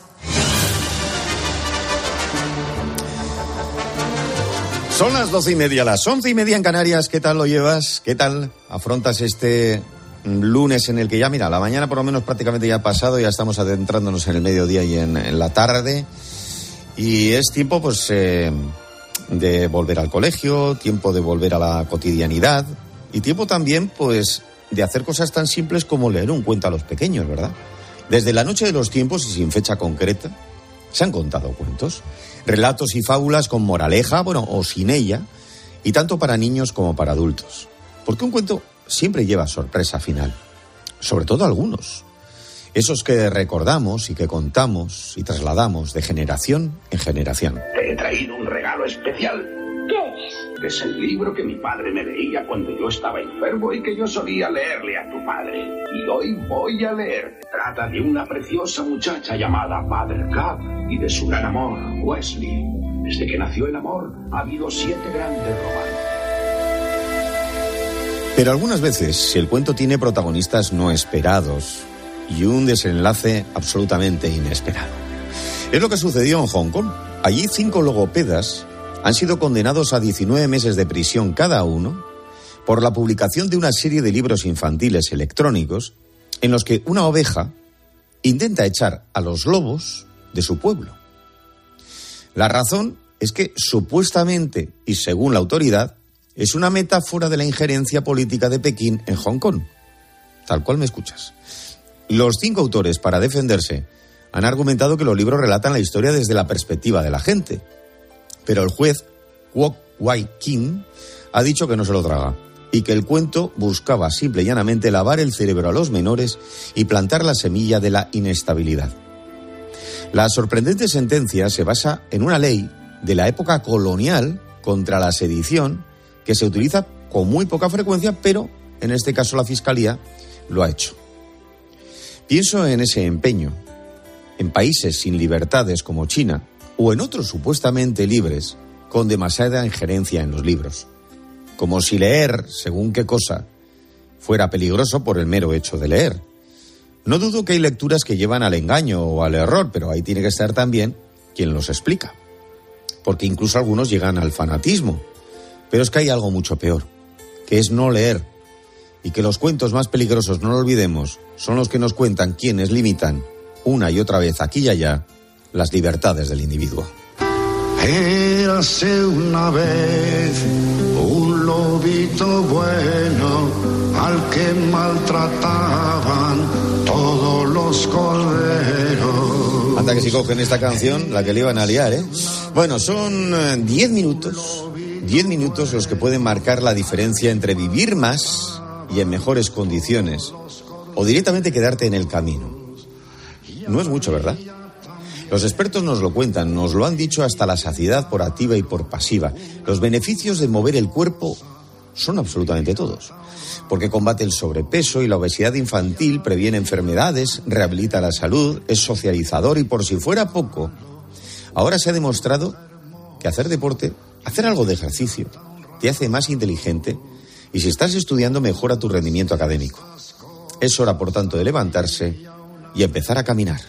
Son las 12:30, las 11:30 en Canarias. ¿Qué tal lo llevas? ¿Qué tal afrontas este lunes en el que ya, mira, la mañana por lo menos prácticamente ya ha pasado, ya estamos adentrándonos en el mediodía y en la tarde? Y es tiempo, pues, de volver al colegio, tiempo de volver a la cotidianidad y tiempo también, pues, de hacer cosas tan simples como leer un cuento a los pequeños, ¿verdad? Desde la noche de los tiempos y sin fecha concreta, se han contado cuentos, relatos y fábulas con moraleja, o sin ella, y tanto para niños como para adultos. Porque un cuento siempre lleva sorpresa final, sobre todo algunos. Esos que recordamos y que contamos y trasladamos de generación en generación. Te he traído un regalo especial. ¿Qué es? Es el libro que mi padre me leía cuando yo estaba enfermo y que yo solía leerle a tu padre. Y hoy voy a leer. Trata de una preciosa muchacha llamada Buttercup y de su gran amor, Wesley. Desde que nació el amor, ha habido 7 grandes romances. Pero algunas veces, si el cuento tiene protagonistas no esperados y un desenlace absolutamente inesperado. Es lo que sucedió en Hong Kong. Allí 5 logopedas han sido condenados a 19 meses de prisión cada uno por la publicación de una serie de libros infantiles electrónicos en los que una oveja intenta echar a los lobos de su pueblo. La razón es que supuestamente, y según la autoridad, es una metáfora de la injerencia política de Pekín en Hong Kong. Tal cual me escuchas. Los 5 autores, para defenderse, han argumentado que los libros relatan la historia desde la perspectiva de la gente. Pero el juez Kwok Wai Kim ha dicho que no se lo traga y que el cuento buscaba simple y llanamente lavar el cerebro a los menores y plantar la semilla de la inestabilidad. La sorprendente sentencia se basa en una ley de la época colonial contra la sedición que se utiliza con muy poca frecuencia, pero en este caso la Fiscalía lo ha hecho. Pienso en ese empeño, en países sin libertades como China o en otros supuestamente libres con demasiada injerencia en los libros. Como si leer según qué cosa fuera peligroso por el mero hecho de leer. No dudo que hay lecturas que llevan al engaño o al error, pero ahí tiene que estar también quien los explica. Porque incluso algunos llegan al fanatismo. Pero es que hay algo mucho peor, que es no leer. Y que los cuentos más peligrosos, no lo olvidemos, son los que nos cuentan quienes limitan, una y otra vez aquí y allá, las libertades del individuo. Érase una vez un lobito bueno al que maltrataban todos los corderos. Anda que si cogen esta canción, la que le iban a liar, ¿eh? Bueno, son 10 minutos los que pueden marcar la diferencia entre vivir más y en mejores condiciones o directamente quedarte en el camino. No es mucho, ¿verdad? Los expertos nos lo cuentan, nos lo han dicho hasta la saciedad por activa y por pasiva. Los beneficios de mover el cuerpo son absolutamente todos. Porque combate el sobrepeso y la obesidad infantil, previene enfermedades, rehabilita la salud, es socializador y por si fuera poco, ahora se ha demostrado que hacer deporte, hacer algo de ejercicio, te hace más inteligente y si estás estudiando mejora tu rendimiento académico. Es hora, por tanto, de levantarse y empezar a caminar.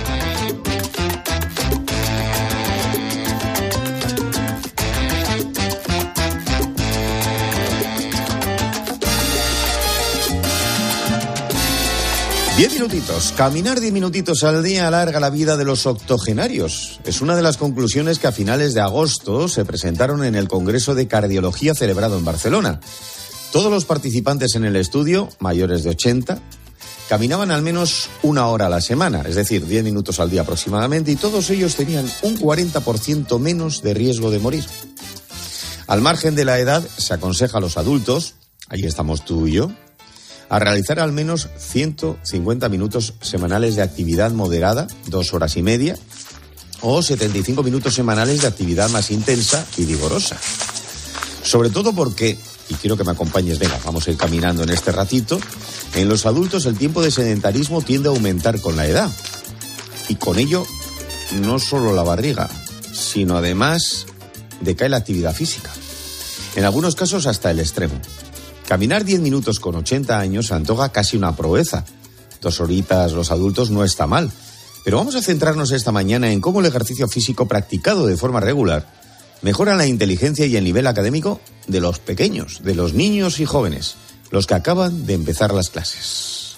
Diez minutitos. Caminar 10 minutitos al día alarga la vida de los octogenarios. Es una de las conclusiones que a finales de agosto se presentaron en el Congreso de Cardiología celebrado en Barcelona. Todos los participantes en el estudio, mayores de 80, caminaban al menos 1 hora a la semana, es decir, 10 minutos al día aproximadamente, y todos ellos tenían un 40% menos de riesgo de morir. Al margen de la edad, se aconseja a los adultos, ahí estamos tú y yo, a realizar al menos 150 minutos semanales de actividad moderada, 2 horas y media, o 75 minutos semanales de actividad más intensa y vigorosa. Sobre todo porque, y quiero que me acompañes, venga, vamos a ir caminando en este ratito, en los adultos el tiempo de sedentarismo tiende a aumentar con la edad. Y con ello, no solo la barriga, sino además decae la actividad física. En algunos casos hasta el extremo. Caminar 10 minutos con 80 años se antoja casi una proeza. 2 horitas los adultos no está mal. Pero vamos a centrarnos esta mañana en cómo el ejercicio físico practicado de forma regular mejora la inteligencia y el nivel académico de los pequeños, de los niños y jóvenes, los que acaban de empezar las clases.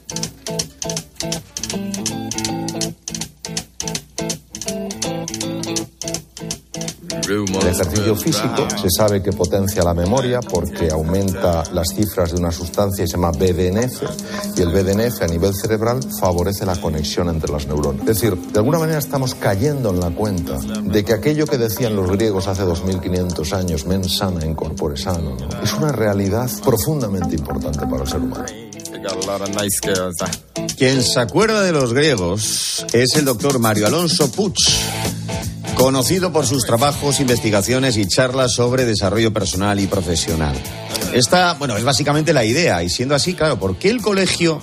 El ejercicio físico se sabe que potencia la memoria porque aumenta las cifras de una sustancia que se llama BDNF, y el BDNF a nivel cerebral favorece la conexión entre las neuronas. Es decir, de alguna manera estamos cayendo en la cuenta de que aquello que decían los griegos hace 2500 años, mens sana in corpore sano, ¿no?, es una realidad profundamente importante para el ser humano. Quien se acuerda de los griegos es el doctor Mario Alonso Puig, conocido por sus trabajos, investigaciones y charlas sobre desarrollo personal y profesional. Esta, es básicamente la idea, y siendo así, claro, ¿por qué el colegio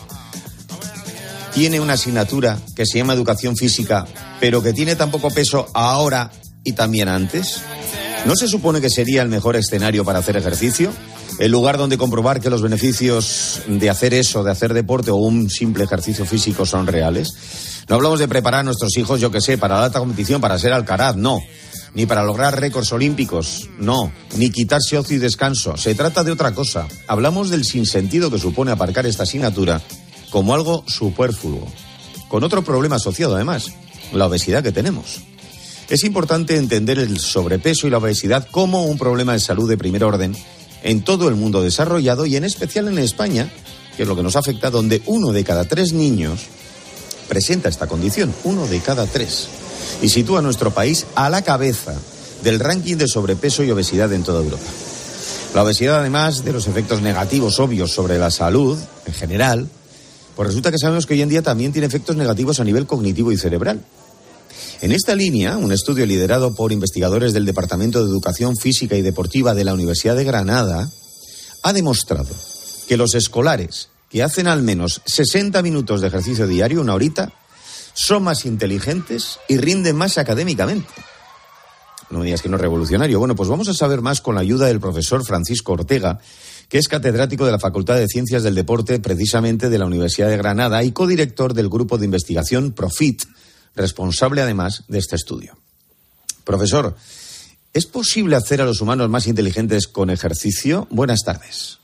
tiene una asignatura que se llama educación física, pero que tiene tan poco peso ahora y también antes? ¿No se supone que sería el mejor escenario para hacer ejercicio? ¿El lugar donde comprobar que los beneficios de hacer eso, de hacer deporte o un simple ejercicio físico son reales? No hablamos de preparar a nuestros hijos, para la alta competición, para ser Alcaraz, no. Ni para lograr récords olímpicos, no. Ni quitarse ocio y descanso. Se trata de otra cosa. Hablamos del sinsentido que supone aparcar esta asignatura como algo superfluo. Con otro problema asociado, además, la obesidad que tenemos. Es importante entender el sobrepeso y la obesidad como un problema de salud de primer orden en todo el mundo desarrollado y en especial en España, que es lo que nos afecta, donde 1 de cada 3 niños presenta esta condición, 1 de cada 3, y sitúa a nuestro país a la cabeza del ranking de sobrepeso y obesidad en toda Europa. La obesidad, además de los efectos negativos obvios sobre la salud en general, pues resulta que sabemos que hoy en día también tiene efectos negativos a nivel cognitivo y cerebral. En esta línea, un estudio liderado por investigadores del Departamento de Educación Física y Deportiva de la Universidad de Granada ha demostrado que los escolares que hacen al menos 60 minutos de ejercicio diario, 1 horita, son más inteligentes y rinden más académicamente. No me digas que no es revolucionario. Bueno, pues vamos a saber más con la ayuda del profesor Francisco Ortega, que es catedrático de la Facultad de Ciencias del Deporte, precisamente de la Universidad de Granada, y codirector del grupo de investigación PROFIT, responsable además de este estudio. Profesor, ¿es posible hacer a los humanos más inteligentes con ejercicio? Buenas tardes.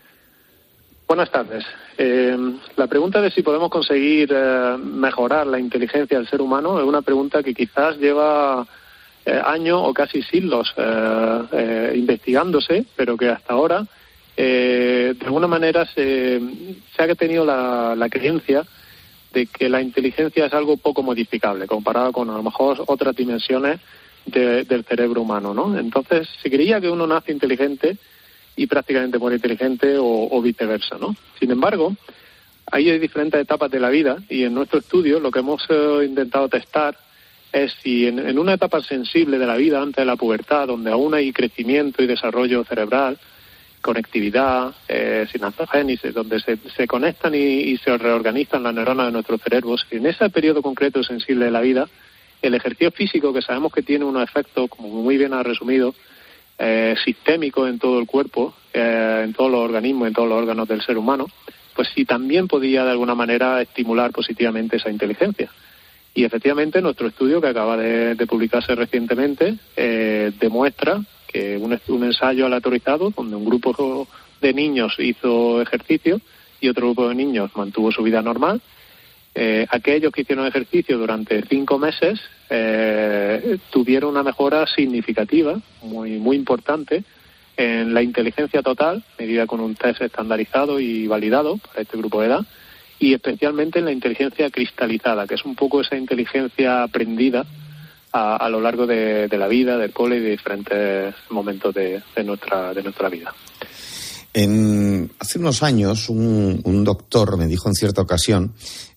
Buenas tardes. La pregunta de si podemos conseguir mejorar la inteligencia del ser humano es una pregunta que quizás lleva años o casi siglos investigándose, pero que hasta ahora de alguna manera se ha tenido la creencia de que la inteligencia es algo poco modificable comparado con a lo mejor otras dimensiones del cerebro humano, ¿no? Entonces se creía que uno nace inteligente y prácticamente muere inteligente o viceversa, ¿no? Sin embargo, hay diferentes etapas de la vida y en nuestro estudio lo que hemos intentado testar es si en una etapa sensible de la vida, antes de la pubertad, donde aún hay crecimiento y desarrollo cerebral, conectividad, sinaptogénesis, donde se conectan y se reorganizan las neuronas de nuestros cerebros, en ese periodo concreto sensible de la vida, el ejercicio físico, que sabemos que tiene unos efectos, como muy bien ha resumido, sistémicos en todo el cuerpo, en todos los organismos, en todos los órganos del ser humano, pues sí también podía de alguna manera estimular positivamente esa inteligencia. Y efectivamente nuestro estudio, que acaba de publicarse recientemente, demuestra que un ensayo aleatorizado, donde un grupo de niños hizo ejercicio y otro grupo de niños mantuvo su vida normal, aquellos que hicieron ejercicio durante 5 meses tuvieron una mejora significativa, muy importante, en la inteligencia total, medida con un test estandarizado y validado para este grupo de edad, y especialmente en la inteligencia cristalizada, que es un poco esa inteligencia aprendida a lo largo de la vida, del cole y de diferentes momentos de nuestra vida. Hace unos años un doctor me dijo en cierta ocasión,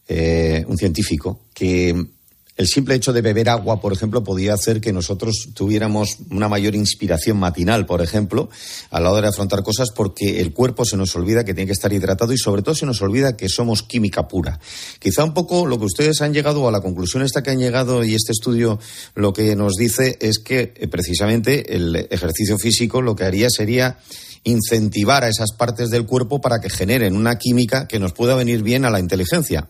un científico, que el simple hecho de beber agua, por ejemplo, podía hacer que nosotros tuviéramos una mayor inspiración matinal, por ejemplo, a la hora de afrontar cosas, porque el cuerpo se nos olvida que tiene que estar hidratado y sobre todo se nos olvida que somos química pura. Quizá un poco lo que ustedes han llegado, a la conclusión esta que han llegado, y este estudio lo que nos dice es que precisamente el ejercicio físico lo que haría sería incentivar a esas partes del cuerpo para que generen una química que nos pueda venir bien a la inteligencia.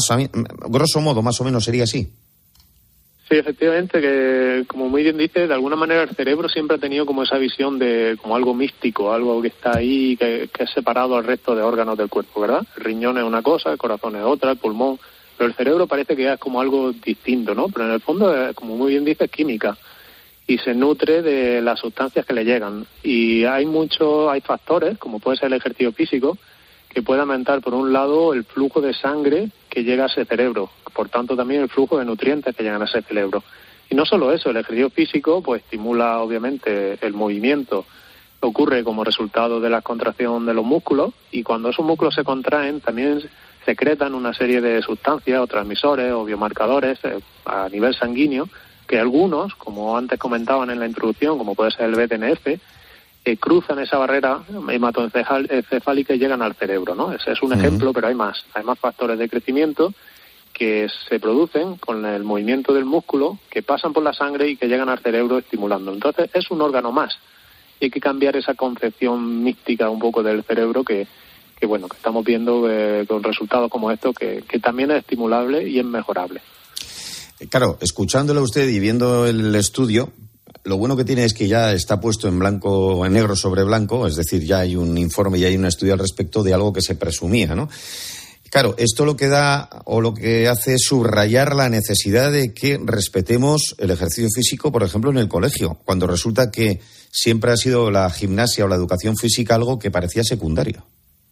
Grosso modo, más o menos sería así. Sí, efectivamente, que como muy bien dice, de alguna manera el cerebro siempre ha tenido como esa visión de como algo místico, algo que está ahí, que es separado al resto de órganos del cuerpo, ¿verdad? El riñón es una cosa, el corazón es otra, el pulmón, pero el cerebro parece que es como algo distinto, ¿no? Pero en el fondo, como muy bien dice, es química y se nutre de las sustancias que le llegan. Y hay factores, como puede ser el ejercicio físico, que puede aumentar, por un lado, el flujo de sangre que llega a ese cerebro, por tanto también el flujo de nutrientes que llegan a ese cerebro. Y no solo eso, el ejercicio físico pues estimula obviamente el movimiento, ocurre como resultado de la contracción de los músculos, y cuando esos músculos se contraen también secretan una serie de sustancias o transmisores o biomarcadores a nivel sanguíneo, que algunos, como antes comentaban en la introducción, como puede ser el BDNF, cruzan esa barrera hematoencefálica y llegan al cerebro, ¿no? Ese es un ejemplo, pero hay más factores de crecimiento que se producen con el movimiento del músculo, que pasan por la sangre y que llegan al cerebro estimulando. Entonces es un órgano más. Y hay que cambiar esa concepción mística un poco del cerebro que estamos viendo con resultados como estos, que también es estimulable y es mejorable. Claro, escuchándolo a usted y viendo el estudio, lo bueno que tiene es que ya está puesto en blanco, en negro sobre blanco, es decir, ya hay un informe y hay un estudio al respecto de algo que se presumía, ¿no? Claro, esto lo que da o lo que hace es subrayar la necesidad de que respetemos el ejercicio físico, por ejemplo, en el colegio, cuando resulta que siempre ha sido la gimnasia o la educación física algo que parecía secundario.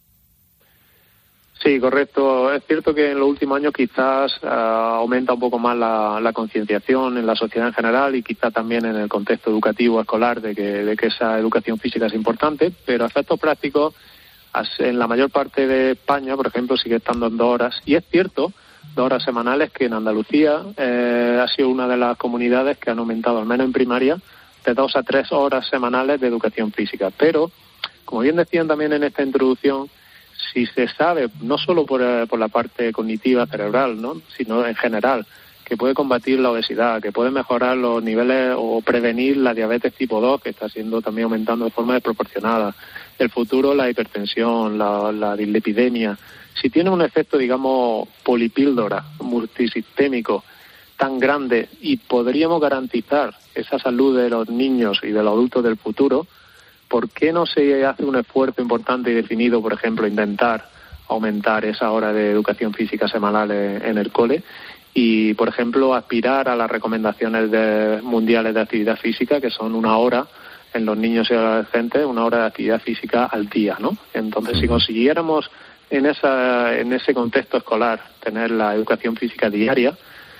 Sí, correcto. Es cierto que en los últimos años quizás aumenta un poco más la concienciación en la sociedad en general y quizás también en el contexto educativo escolar de que esa educación física es importante, pero a efectos prácticos en la mayor parte de España, por ejemplo, sigue estando en 2 horas. Y es cierto, 2 horas semanales, que en Andalucía ha sido una de las comunidades que han aumentado, al menos en primaria, de 2 a 3 horas semanales de educación física. Pero, como bien decían también en esta introducción, si se sabe, no solo por la parte cognitiva cerebral, ¿no?, sino en general, que puede combatir la obesidad, que puede mejorar los niveles o prevenir la diabetes tipo 2, que está siendo también aumentando de forma desproporcionada, el futuro la hipertensión, la dislipidemia, si tiene un efecto, digamos, polipíldora, multisistémico, tan grande, y podríamos garantizar esa salud de los niños y de los adultos del futuro, ¿por qué no se hace un esfuerzo importante y definido, por ejemplo, intentar aumentar esa hora de educación física semanal en el cole? Y, por ejemplo, aspirar a las recomendaciones mundiales de actividad física, que son 1 hora en los niños y adolescentes, 1 hora de actividad física al día, ¿no? Entonces, si consiguiéramos en ese contexto escolar tener la educación física diaria,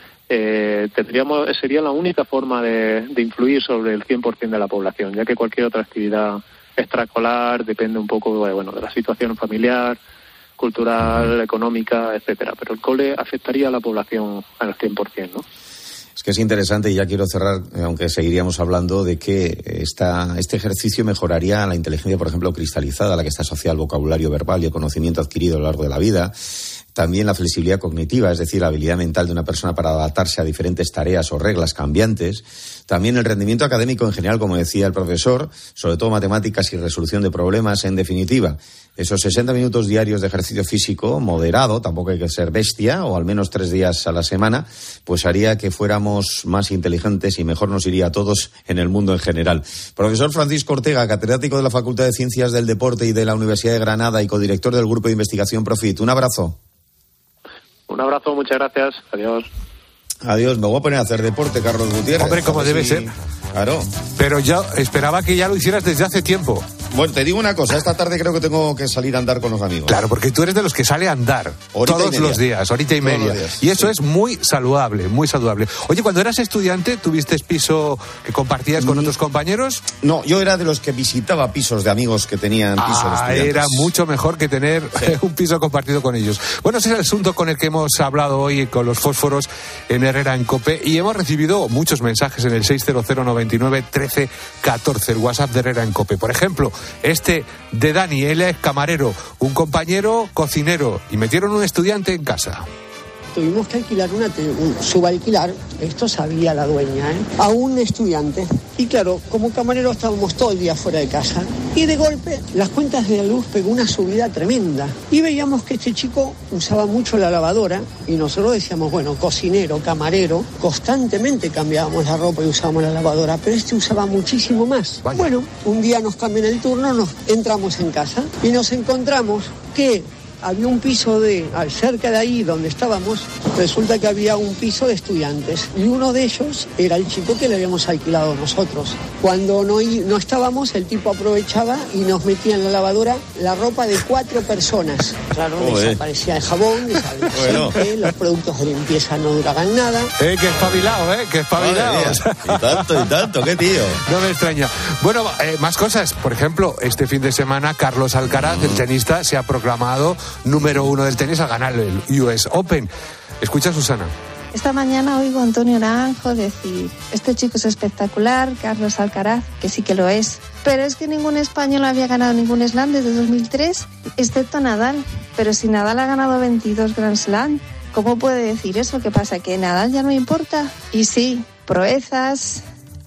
sería la única forma de influir sobre el 100% de la población, ya que cualquier otra actividad extraescolar depende un poco de la situación familiar, cultural, económica, etcétera, pero el cole afectaría a la población al 100%, ¿no? Es que es interesante, y ya quiero cerrar, aunque seguiríamos hablando, de que este ejercicio mejoraría la inteligencia, por ejemplo, cristalizada, la que está asociada al vocabulario verbal y el conocimiento adquirido a lo largo de la vida. También la flexibilidad cognitiva, es decir, la habilidad mental de una persona para adaptarse a diferentes tareas o reglas cambiantes. También el rendimiento académico en general, como decía el profesor, sobre todo matemáticas y resolución de problemas, en definitiva. Esos 60 minutos diarios de ejercicio físico moderado, tampoco hay que ser bestia, o al menos 3 días a la semana, pues haría que fuéramos más inteligentes y mejor nos iría a todos en el mundo en general. Profesor Francisco Ortega, catedrático de la Facultad de Ciencias del Deporte y de la Universidad de Granada y codirector del Grupo de Investigación Profit. Un abrazo. Un abrazo, muchas gracias. Adiós. Adiós, me voy a poner a hacer deporte, Carlos Gutiérrez. Hombre, como debe ser. Claro. Pero yo esperaba que ya lo hicieras desde hace tiempo. Bueno, te digo una cosa, esta tarde creo que tengo que salir a andar con los amigos. Claro, porque tú eres de los que sale a andar todos los días, horita y media. Y eso es muy saludable, muy saludable. Oye, cuando eras estudiante, ¿tuviste piso que compartías con otros compañeros? No, yo era de los que visitaba pisos de amigos que tenían pisos de estudiantes. Era mucho mejor que tener un piso compartido con ellos. Bueno, ese es el asunto con el que hemos hablado hoy con los fósforos en Herrera en COPE y hemos recibido muchos mensajes en el 600 99 13 14, el WhatsApp de Herrera en COPE. Por ejemplo, este de Dani, él es camarero, un compañero cocinero y metieron un estudiante en casa. Tuvimos que alquilar subalquilar, esto sabía la dueña, a un estudiante. Y claro, como camarero estábamos todo el día fuera de casa. Y de golpe, las cuentas de la luz pegó una subida tremenda. Y veíamos que este chico usaba mucho la lavadora. Y nosotros decíamos, bueno, cocinero, camarero, constantemente cambiábamos la ropa y usábamos la lavadora. Pero este usaba muchísimo más. Vaya. Bueno, un día nos cambian el turno, nos entramos en casa y nos encontramos que había un piso cerca de ahí donde estábamos, resulta que había un piso de estudiantes y uno de ellos era el chico que le habíamos alquilado nosotros. Cuando no estábamos, el tipo aprovechaba y nos metía en la lavadora la ropa de 4 personas. Claro, desaparecía el jabón, desaparecía los productos de limpieza no duraban nada. Que espabilado, que espabilado. Y tanto, qué tío. No me extraña. Bueno, más cosas. Por ejemplo, este fin de semana Carlos Alcaraz, el tenista, se ha proclamado número 1 del tenis al ganar el US Open. Escucha, Susana. Esta mañana oigo a Antonio Naranjo decir, este chico es espectacular, Carlos Alcaraz, que sí que lo es. Pero es que ningún español había ganado ningún slam desde 2003, excepto Nadal. Pero si Nadal ha ganado 22 Grand Slam, ¿cómo puede decir eso? ¿Qué pasa? ¿Que Nadal ya no importa? Y sí, proezas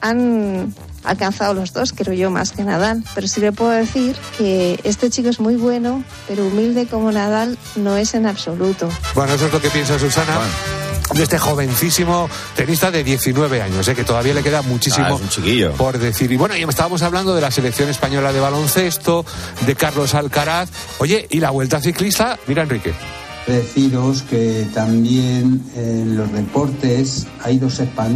han alcanzado los dos, creo yo, más que Nadal. Pero sí le puedo decir que este chico es muy bueno, pero humilde como Nadal no es en absoluto. Bueno, eso es lo que piensa Susana. De este jovencísimo tenista de 19 años, que todavía le queda muchísimo es un chiquillo por decir. Y bueno, ya estábamos hablando de la selección española de baloncesto, de Carlos Alcaraz. Oye, ¿y la Vuelta Ciclista? Mira, Enrique. Deciros que también en los deportes hay dos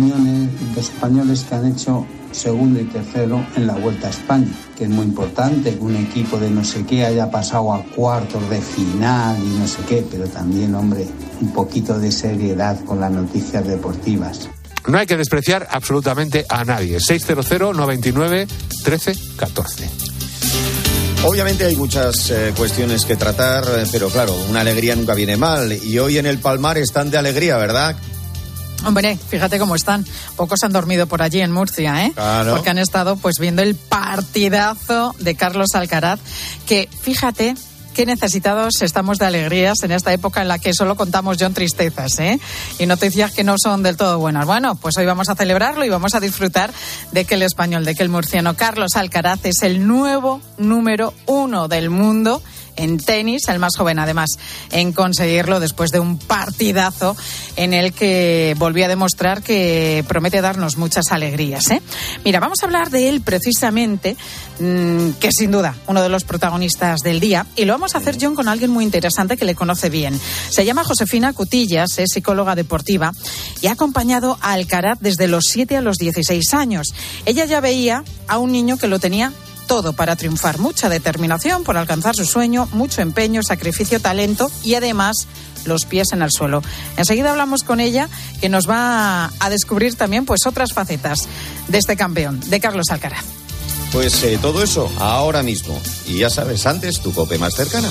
españoles que han hecho segundo y tercero en la Vuelta a España, que es muy importante que un equipo de no sé qué haya pasado a cuartos de final y no sé qué, pero también, hombre, un poquito de seriedad con las noticias deportivas. No hay que despreciar absolutamente a nadie. 600 99 13 14. Obviamente hay muchas cuestiones que tratar, pero claro, una alegría nunca viene mal. Y hoy en el Palmar están de alegría, ¿verdad? Hombre, fíjate cómo están. Pocos han dormido por allí en Murcia, Claro. Porque han estado pues viendo el partidazo de Carlos Alcaraz, que fíjate qué necesitados estamos de alegrías en esta época en la que solo contamos, John, tristezas, y noticias que no son del todo buenas. Bueno, pues hoy vamos a celebrarlo y vamos a disfrutar de que el español, de que el murciano Carlos Alcaraz es el nuevo número 1 del mundo en tenis, el más joven además en conseguirlo después de un partidazo en el que volvió a demostrar que promete darnos muchas alegrías. Mira, vamos a hablar de él precisamente, que es sin duda uno de los protagonistas del día, y lo vamos a hacer, John, con alguien muy interesante que le conoce bien. Se llama Josefina Cutillas, es psicóloga deportiva y ha acompañado a Alcaraz desde los 7 a los 16 años. Ella ya veía a un niño que lo tenía todo para triunfar, mucha determinación por alcanzar su sueño, mucho empeño, sacrificio, talento y además los pies en el suelo. Enseguida hablamos con ella, que nos va a descubrir también pues otras facetas de este campeón, de Carlos Alcaraz. Pues todo eso ahora mismo. Y ya sabes, antes tu COPE más cercana.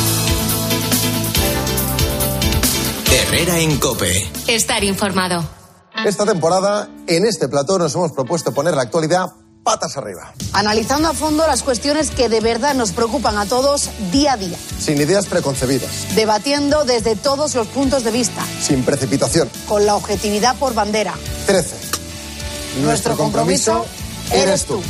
Herrera en COPE. Estar informado. Esta temporada, en este plató, nos hemos propuesto poner la actualidad patas arriba. Analizando a fondo las cuestiones que de verdad nos preocupan a todos día a día. Sin ideas preconcebidas. Debatiendo desde todos los puntos de vista. Sin precipitación. Con la objetividad por bandera. 13. Nuestro compromiso eres tú.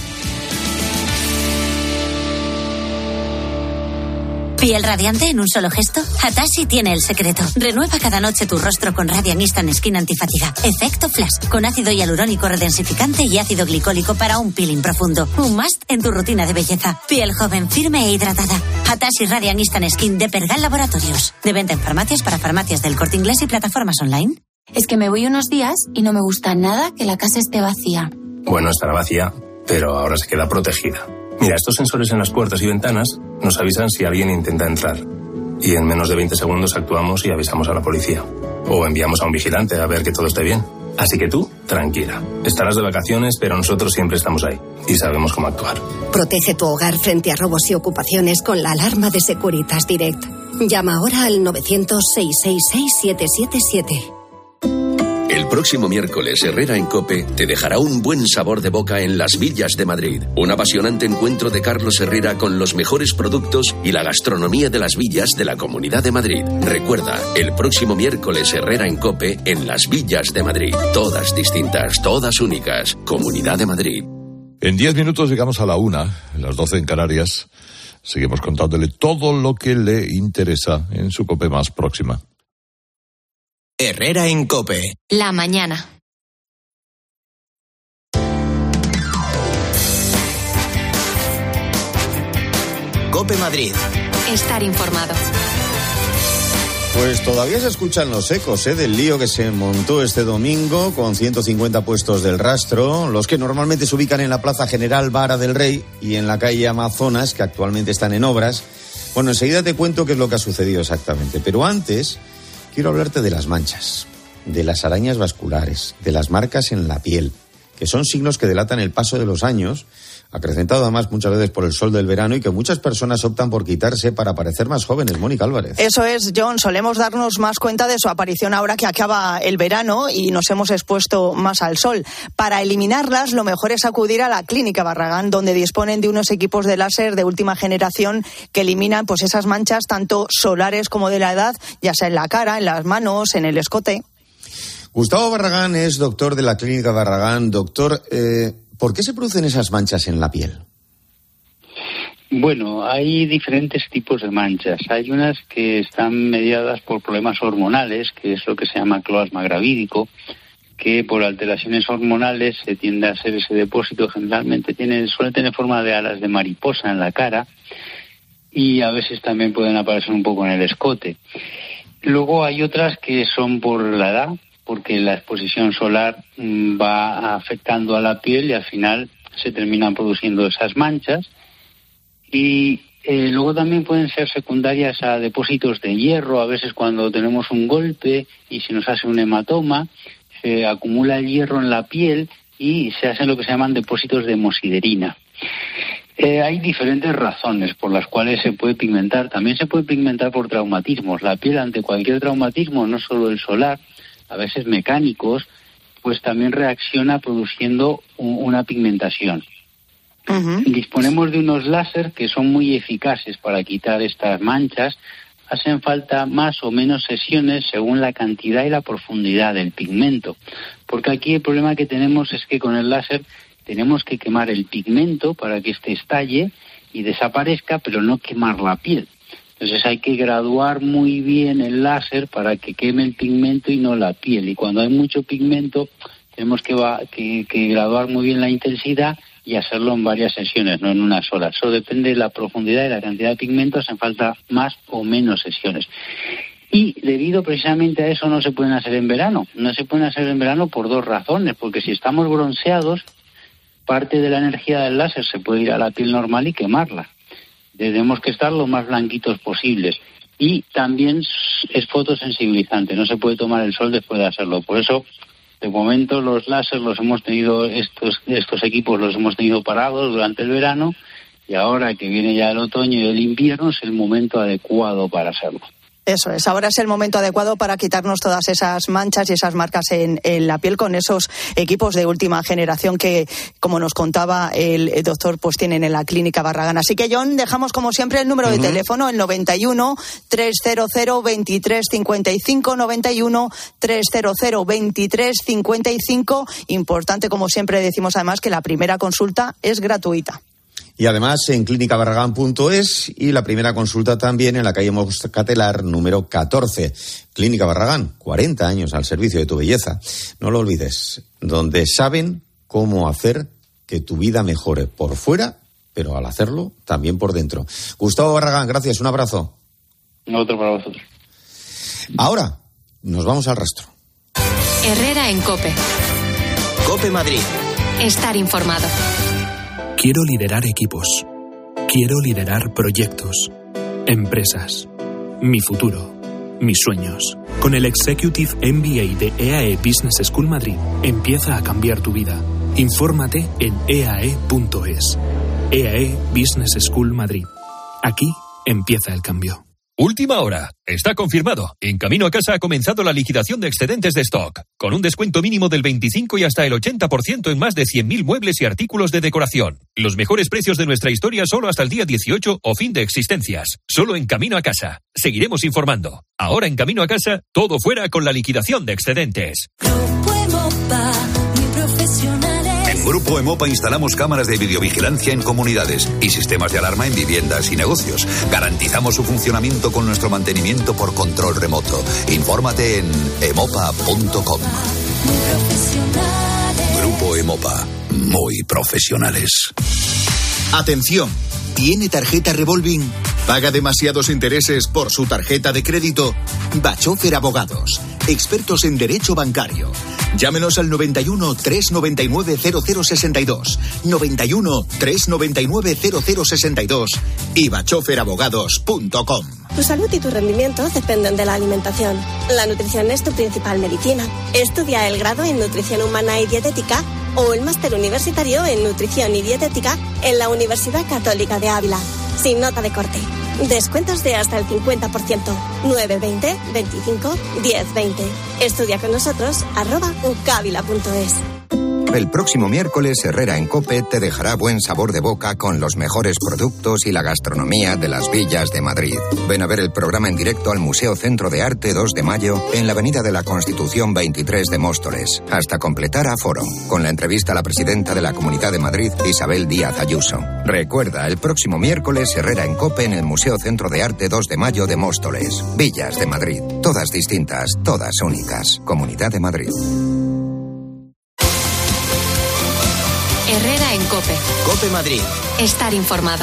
¿Piel radiante en un solo gesto? Hatashi tiene el secreto. Renueva cada noche tu rostro con Radiant Instant Skin Antifatiga. Efecto Flash, con ácido hialurónico redensificante y ácido glicólico para un peeling profundo. Un must en tu rutina de belleza. Piel joven, firme e hidratada. Hatashi Radiant Instant Skin de Pergal Laboratorios. De venta en farmacias para farmacias del Corte Inglés y plataformas online. Es que me voy unos días y no me gusta nada que la casa esté vacía. Bueno, estará vacía, pero ahora se queda protegida. Mira, estos sensores en las puertas y ventanas nos avisan si alguien intenta entrar. Y en menos de 20 segundos actuamos y avisamos a la policía. O enviamos a un vigilante a ver que todo esté bien. Así que tú, tranquila. Estarás de vacaciones, pero nosotros siempre estamos ahí. Y sabemos cómo actuar. Protege tu hogar frente a robos y ocupaciones con la alarma de Securitas Direct. Llama ahora al 900-666-777. El próximo miércoles, Herrera en COPE te dejará un buen sabor de boca en Las Villas de Madrid. Un apasionante encuentro de Carlos Herrera con los mejores productos y la gastronomía de las villas de la Comunidad de Madrid. Recuerda, el próximo miércoles, Herrera en COPE en Las Villas de Madrid. Todas distintas, todas únicas. Comunidad de Madrid. En 10 minutos llegamos a la 1, las 12 en Canarias. Seguimos contándole todo lo que le interesa en su COPE más próxima. Herrera en COPE. La mañana. COPE Madrid. Estar informado. Pues todavía se escuchan los ecos del lío que se montó este domingo con 150 puestos del rastro, los que normalmente se ubican en la Plaza General Vara del Rey y en la calle Amazonas, que actualmente están en obras. Bueno, enseguida te cuento qué es lo que ha sucedido exactamente, pero antes quiero hablarte de las manchas, de las arañas vasculares, de las marcas en la piel, que son signos que delatan el paso de los años, acrecentado además muchas veces por el sol del verano y que muchas personas optan por quitarse para parecer más jóvenes. Mónica Álvarez. Eso es, John. Solemos darnos más cuenta de su aparición ahora que acaba el verano y nos hemos expuesto más al sol. Para eliminarlas, lo mejor es acudir a la Clínica Barragán, donde disponen de unos equipos de láser de última generación que eliminan pues esas manchas tanto solares como de la edad, ya sea en la cara, en las manos, en el escote. Gustavo Barragán es doctor de la Clínica Barragán. Doctor, ¿por qué se producen esas manchas en la piel? Bueno, hay diferentes tipos de manchas. Hay unas que están mediadas por problemas hormonales, que es lo que se llama cloasma gravídico, que por alteraciones hormonales se tiende a hacer ese depósito. Generalmente suele tener forma de alas de mariposa en la cara y a veces también pueden aparecer un poco en el escote. Luego hay otras que son por la edad, porque la exposición solar va afectando a la piel y al final se terminan produciendo esas manchas. Y luego también pueden ser secundarias a depósitos de hierro. A veces cuando tenemos un golpe y se nos hace un hematoma, se acumula el hierro en la piel y se hacen lo que se llaman depósitos de hemosiderina. Hay diferentes razones por las cuales se puede pigmentar. También se puede pigmentar por traumatismos. La piel ante cualquier traumatismo, no solo el solar, a veces mecánicos, pues también reacciona produciendo una pigmentación. Uh-huh. Disponemos de unos láser que son muy eficaces para quitar estas manchas. Hacen falta más o menos sesiones según la cantidad y la profundidad del pigmento. Porque aquí el problema que tenemos es que con el láser tenemos que quemar el pigmento para que este estalle y desaparezca, pero no quemar la piel. Entonces hay que graduar muy bien el láser para que queme el pigmento y no la piel. Y cuando hay mucho pigmento tenemos que graduar muy bien la intensidad y hacerlo en varias sesiones, no en una sola. Eso depende de la profundidad y la cantidad de pigmento, hacen falta más o menos sesiones. Y debido precisamente a eso no se pueden hacer en verano. No se pueden hacer en verano por dos razones, porque si estamos bronceados, parte de la energía del láser se puede ir a la piel normal y quemarla. Tenemos que estar lo más blanquitos posibles. Y también es fotosensibilizante, no se puede tomar el sol después de hacerlo. Por eso, de momento, los láser los hemos tenido, estos equipos los hemos tenido parados durante el verano, y ahora que viene ya el otoño y el invierno es el momento adecuado para hacerlo. Eso es, ahora es el momento adecuado para quitarnos todas esas manchas y esas marcas en la piel con esos equipos de última generación que, como nos contaba el doctor, pues tienen en la Clínica Barragán. Así que, John, dejamos como siempre el número de teléfono, el 91 300 2355, 91 300 2355. Importante, como siempre decimos además, que la primera consulta es gratuita. Y además en clínicabarragán.es y la primera consulta también en la calle Moscatelar número 14. Clínica Barragán, 40 años al servicio de tu belleza. No lo olvides, donde saben cómo hacer que tu vida mejore por fuera, pero al hacerlo también por dentro. Gustavo Barragán, gracias, un abrazo. Otro para vosotros. Ahora nos vamos al rastro. Herrera en COPE. COPE Madrid. Estar informado. Quiero liderar equipos. Quiero liderar proyectos, empresas, mi futuro, mis sueños. Con el Executive MBA de EAE Business School Madrid, empieza a cambiar tu vida. Infórmate en eae.es. EAE Business School Madrid. Aquí empieza el cambio. Última hora. Está confirmado. En Camino a Casa ha comenzado la liquidación de excedentes de stock, con un descuento mínimo del 25 y hasta el 80% en más de 100.000 muebles y artículos de decoración. Los mejores precios de nuestra historia solo hasta el día 18 o fin de existencias. Solo en Camino a Casa. Seguiremos informando. Ahora en Camino a Casa, todo fuera con la liquidación de excedentes. En Grupo Emopa instalamos cámaras de videovigilancia en comunidades y sistemas de alarma en viviendas y negocios. Garantizamos su funcionamiento con nuestro mantenimiento por control remoto. Infórmate en emopa.com. Grupo Emopa. Muy profesionales. Atención. ¿Tiene tarjeta revolving? ¿Paga demasiados intereses por su tarjeta de crédito? Bachofer Abogados. Expertos en derecho bancario. Llámenos al 91 399 0062, 91 399 0062 y bachoferabogados.com. Tu salud y tu rendimiento dependen de la alimentación. La nutrición es tu principal medicina. Estudia el grado en Nutrición Humana y Dietética o el máster universitario en Nutrición y Dietética en la Universidad Católica de Ávila, sin nota de corte. Descuentos de hasta el 50%. 920 25 1020. Estudia con nosotros @ucavila.es. El próximo miércoles, Herrera en COPE te dejará buen sabor de boca con los mejores productos y la gastronomía de las villas de Madrid. Ven a ver el programa en directo al Museo Centro de Arte 2 de Mayo en la Avenida de la Constitución 23 de Móstoles, hasta completar aforo, con la entrevista a la presidenta de la Comunidad de Madrid, Isabel Díaz Ayuso. Recuerda, el próximo miércoles, Herrera en COPE en el Museo Centro de Arte 2 de Mayo de Móstoles. Villas de Madrid, todas distintas, todas únicas. Comunidad de Madrid. Herrera en COPE. COPE Madrid. Estar informado.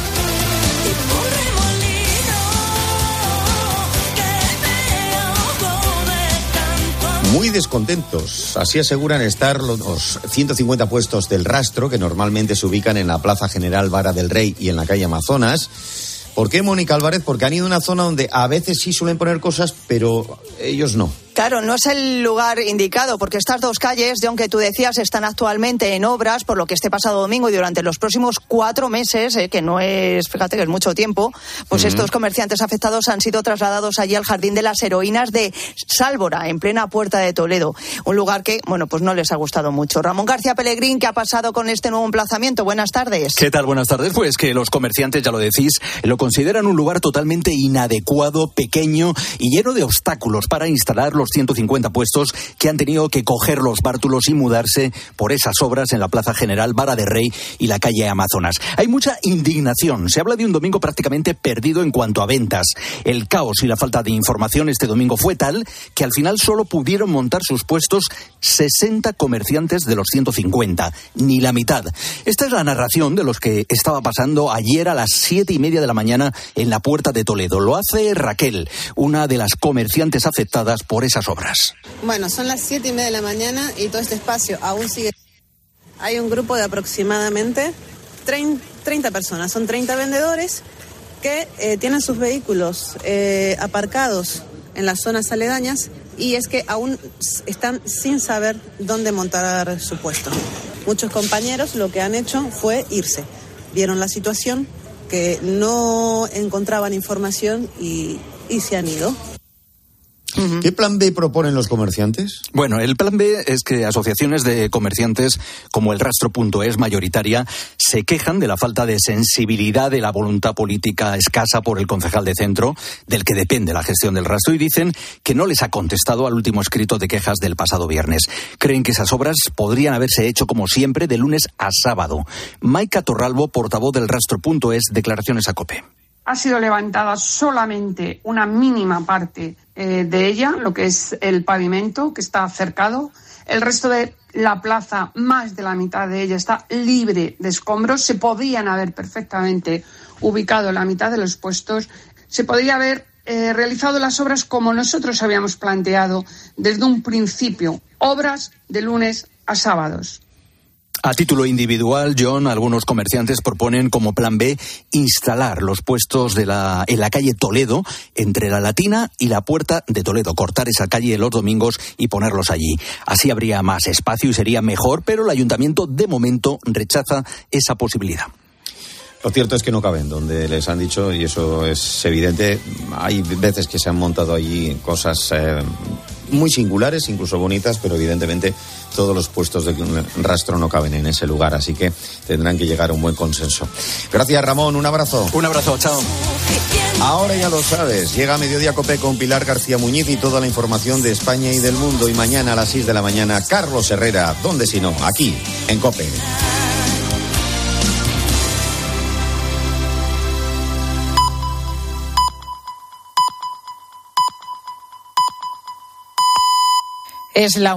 Muy descontentos, así aseguran estar los 150 puestos del rastro que normalmente se ubican en la Plaza General Vara del Rey y en la calle Amazonas. ¿Por qué, Mónica Álvarez? Porque han ido a una zona donde a veces sí suelen poner cosas, pero ellos no. Claro, no es el lugar indicado, porque estas dos calles, John, que tú decías, están actualmente en obras, por lo que este pasado domingo y durante los próximos 4 meses, que no es, fíjate que es mucho tiempo, pues estos comerciantes afectados han sido trasladados allí al Jardín de las Heroínas de Sálvora, en plena Puerta de Toledo. Un lugar que, bueno, pues no les ha gustado mucho. Ramón García Pellegrín, ¿qué ha pasado con este nuevo emplazamiento? Buenas tardes. ¿Qué tal? Buenas tardes. Pues que los comerciantes, ya lo decís, lo consideran un lugar totalmente inadecuado, pequeño y lleno de obstáculos para instalar los 150 puestos que han tenido que coger los bártulos y mudarse por esas obras en la Plaza General Vara de Rey y la calle Amazonas. Hay mucha indignación. Se habla de un domingo prácticamente perdido en cuanto a ventas. El caos y la falta de información este domingo fue tal que al final solo pudieron montar sus puestos 60 comerciantes de los 150, ni la mitad. Esta es la narración de los que estaba pasando ayer a las 7:30 de la mañana en la Puerta de Toledo. Lo hace Raquel, una de las comerciantes afectadas por esas obras. Bueno, son las 7:30 de la mañana y todo este espacio aún sigue. Hay un grupo de aproximadamente 30 personas, son 30 vendedores que tienen sus vehículos aparcados en las zonas aledañas y es que aún están sin saber dónde montar su puesto. Muchos compañeros lo que han hecho fue irse. Vieron la situación, que no encontraban información y se han ido. ¿Qué plan B proponen los comerciantes? Bueno, el plan B es que asociaciones de comerciantes como el Rastro.es mayoritaria se quejan de la falta de sensibilidad de la voluntad política escasa por el concejal de centro, del que depende la gestión del Rastro, y dicen que no les ha contestado al último escrito de quejas del pasado viernes. Creen que esas obras podrían haberse hecho como siempre de lunes a sábado. Maika Torralbo, portavoz del Rastro.es, declaraciones a COPE. Ha sido levantada solamente una mínima parte de ella, lo que es el pavimento, que está cercado. El resto de la plaza, más de la mitad de ella, está libre de escombros. Se podían haber perfectamente ubicado la mitad de los puestos. Se podría haber realizado las obras como nosotros habíamos planteado desde un principio. Obras de lunes a sábados. A título individual, John, algunos comerciantes proponen como plan B instalar los puestos en la calle Toledo, entre la Latina y la Puerta de Toledo, cortar esa calle los domingos y ponerlos allí. Así habría más espacio y sería mejor, pero el ayuntamiento de momento rechaza esa posibilidad. Lo cierto es que no caben donde les han dicho, y eso es evidente. Hay veces que se han montado allí cosas muy singulares, incluso bonitas, pero evidentemente todos los puestos de rastro no caben en ese lugar, así que tendrán que llegar a un buen consenso. Gracias, Ramón, un abrazo. Un abrazo, chao. Ahora ya lo sabes, llega a Mediodía COPE con Pilar García Muñiz y toda la información de España y del mundo, y mañana a las 6 de la mañana, Carlos Herrera, ¿dónde si no? Aquí, en COPE. Es la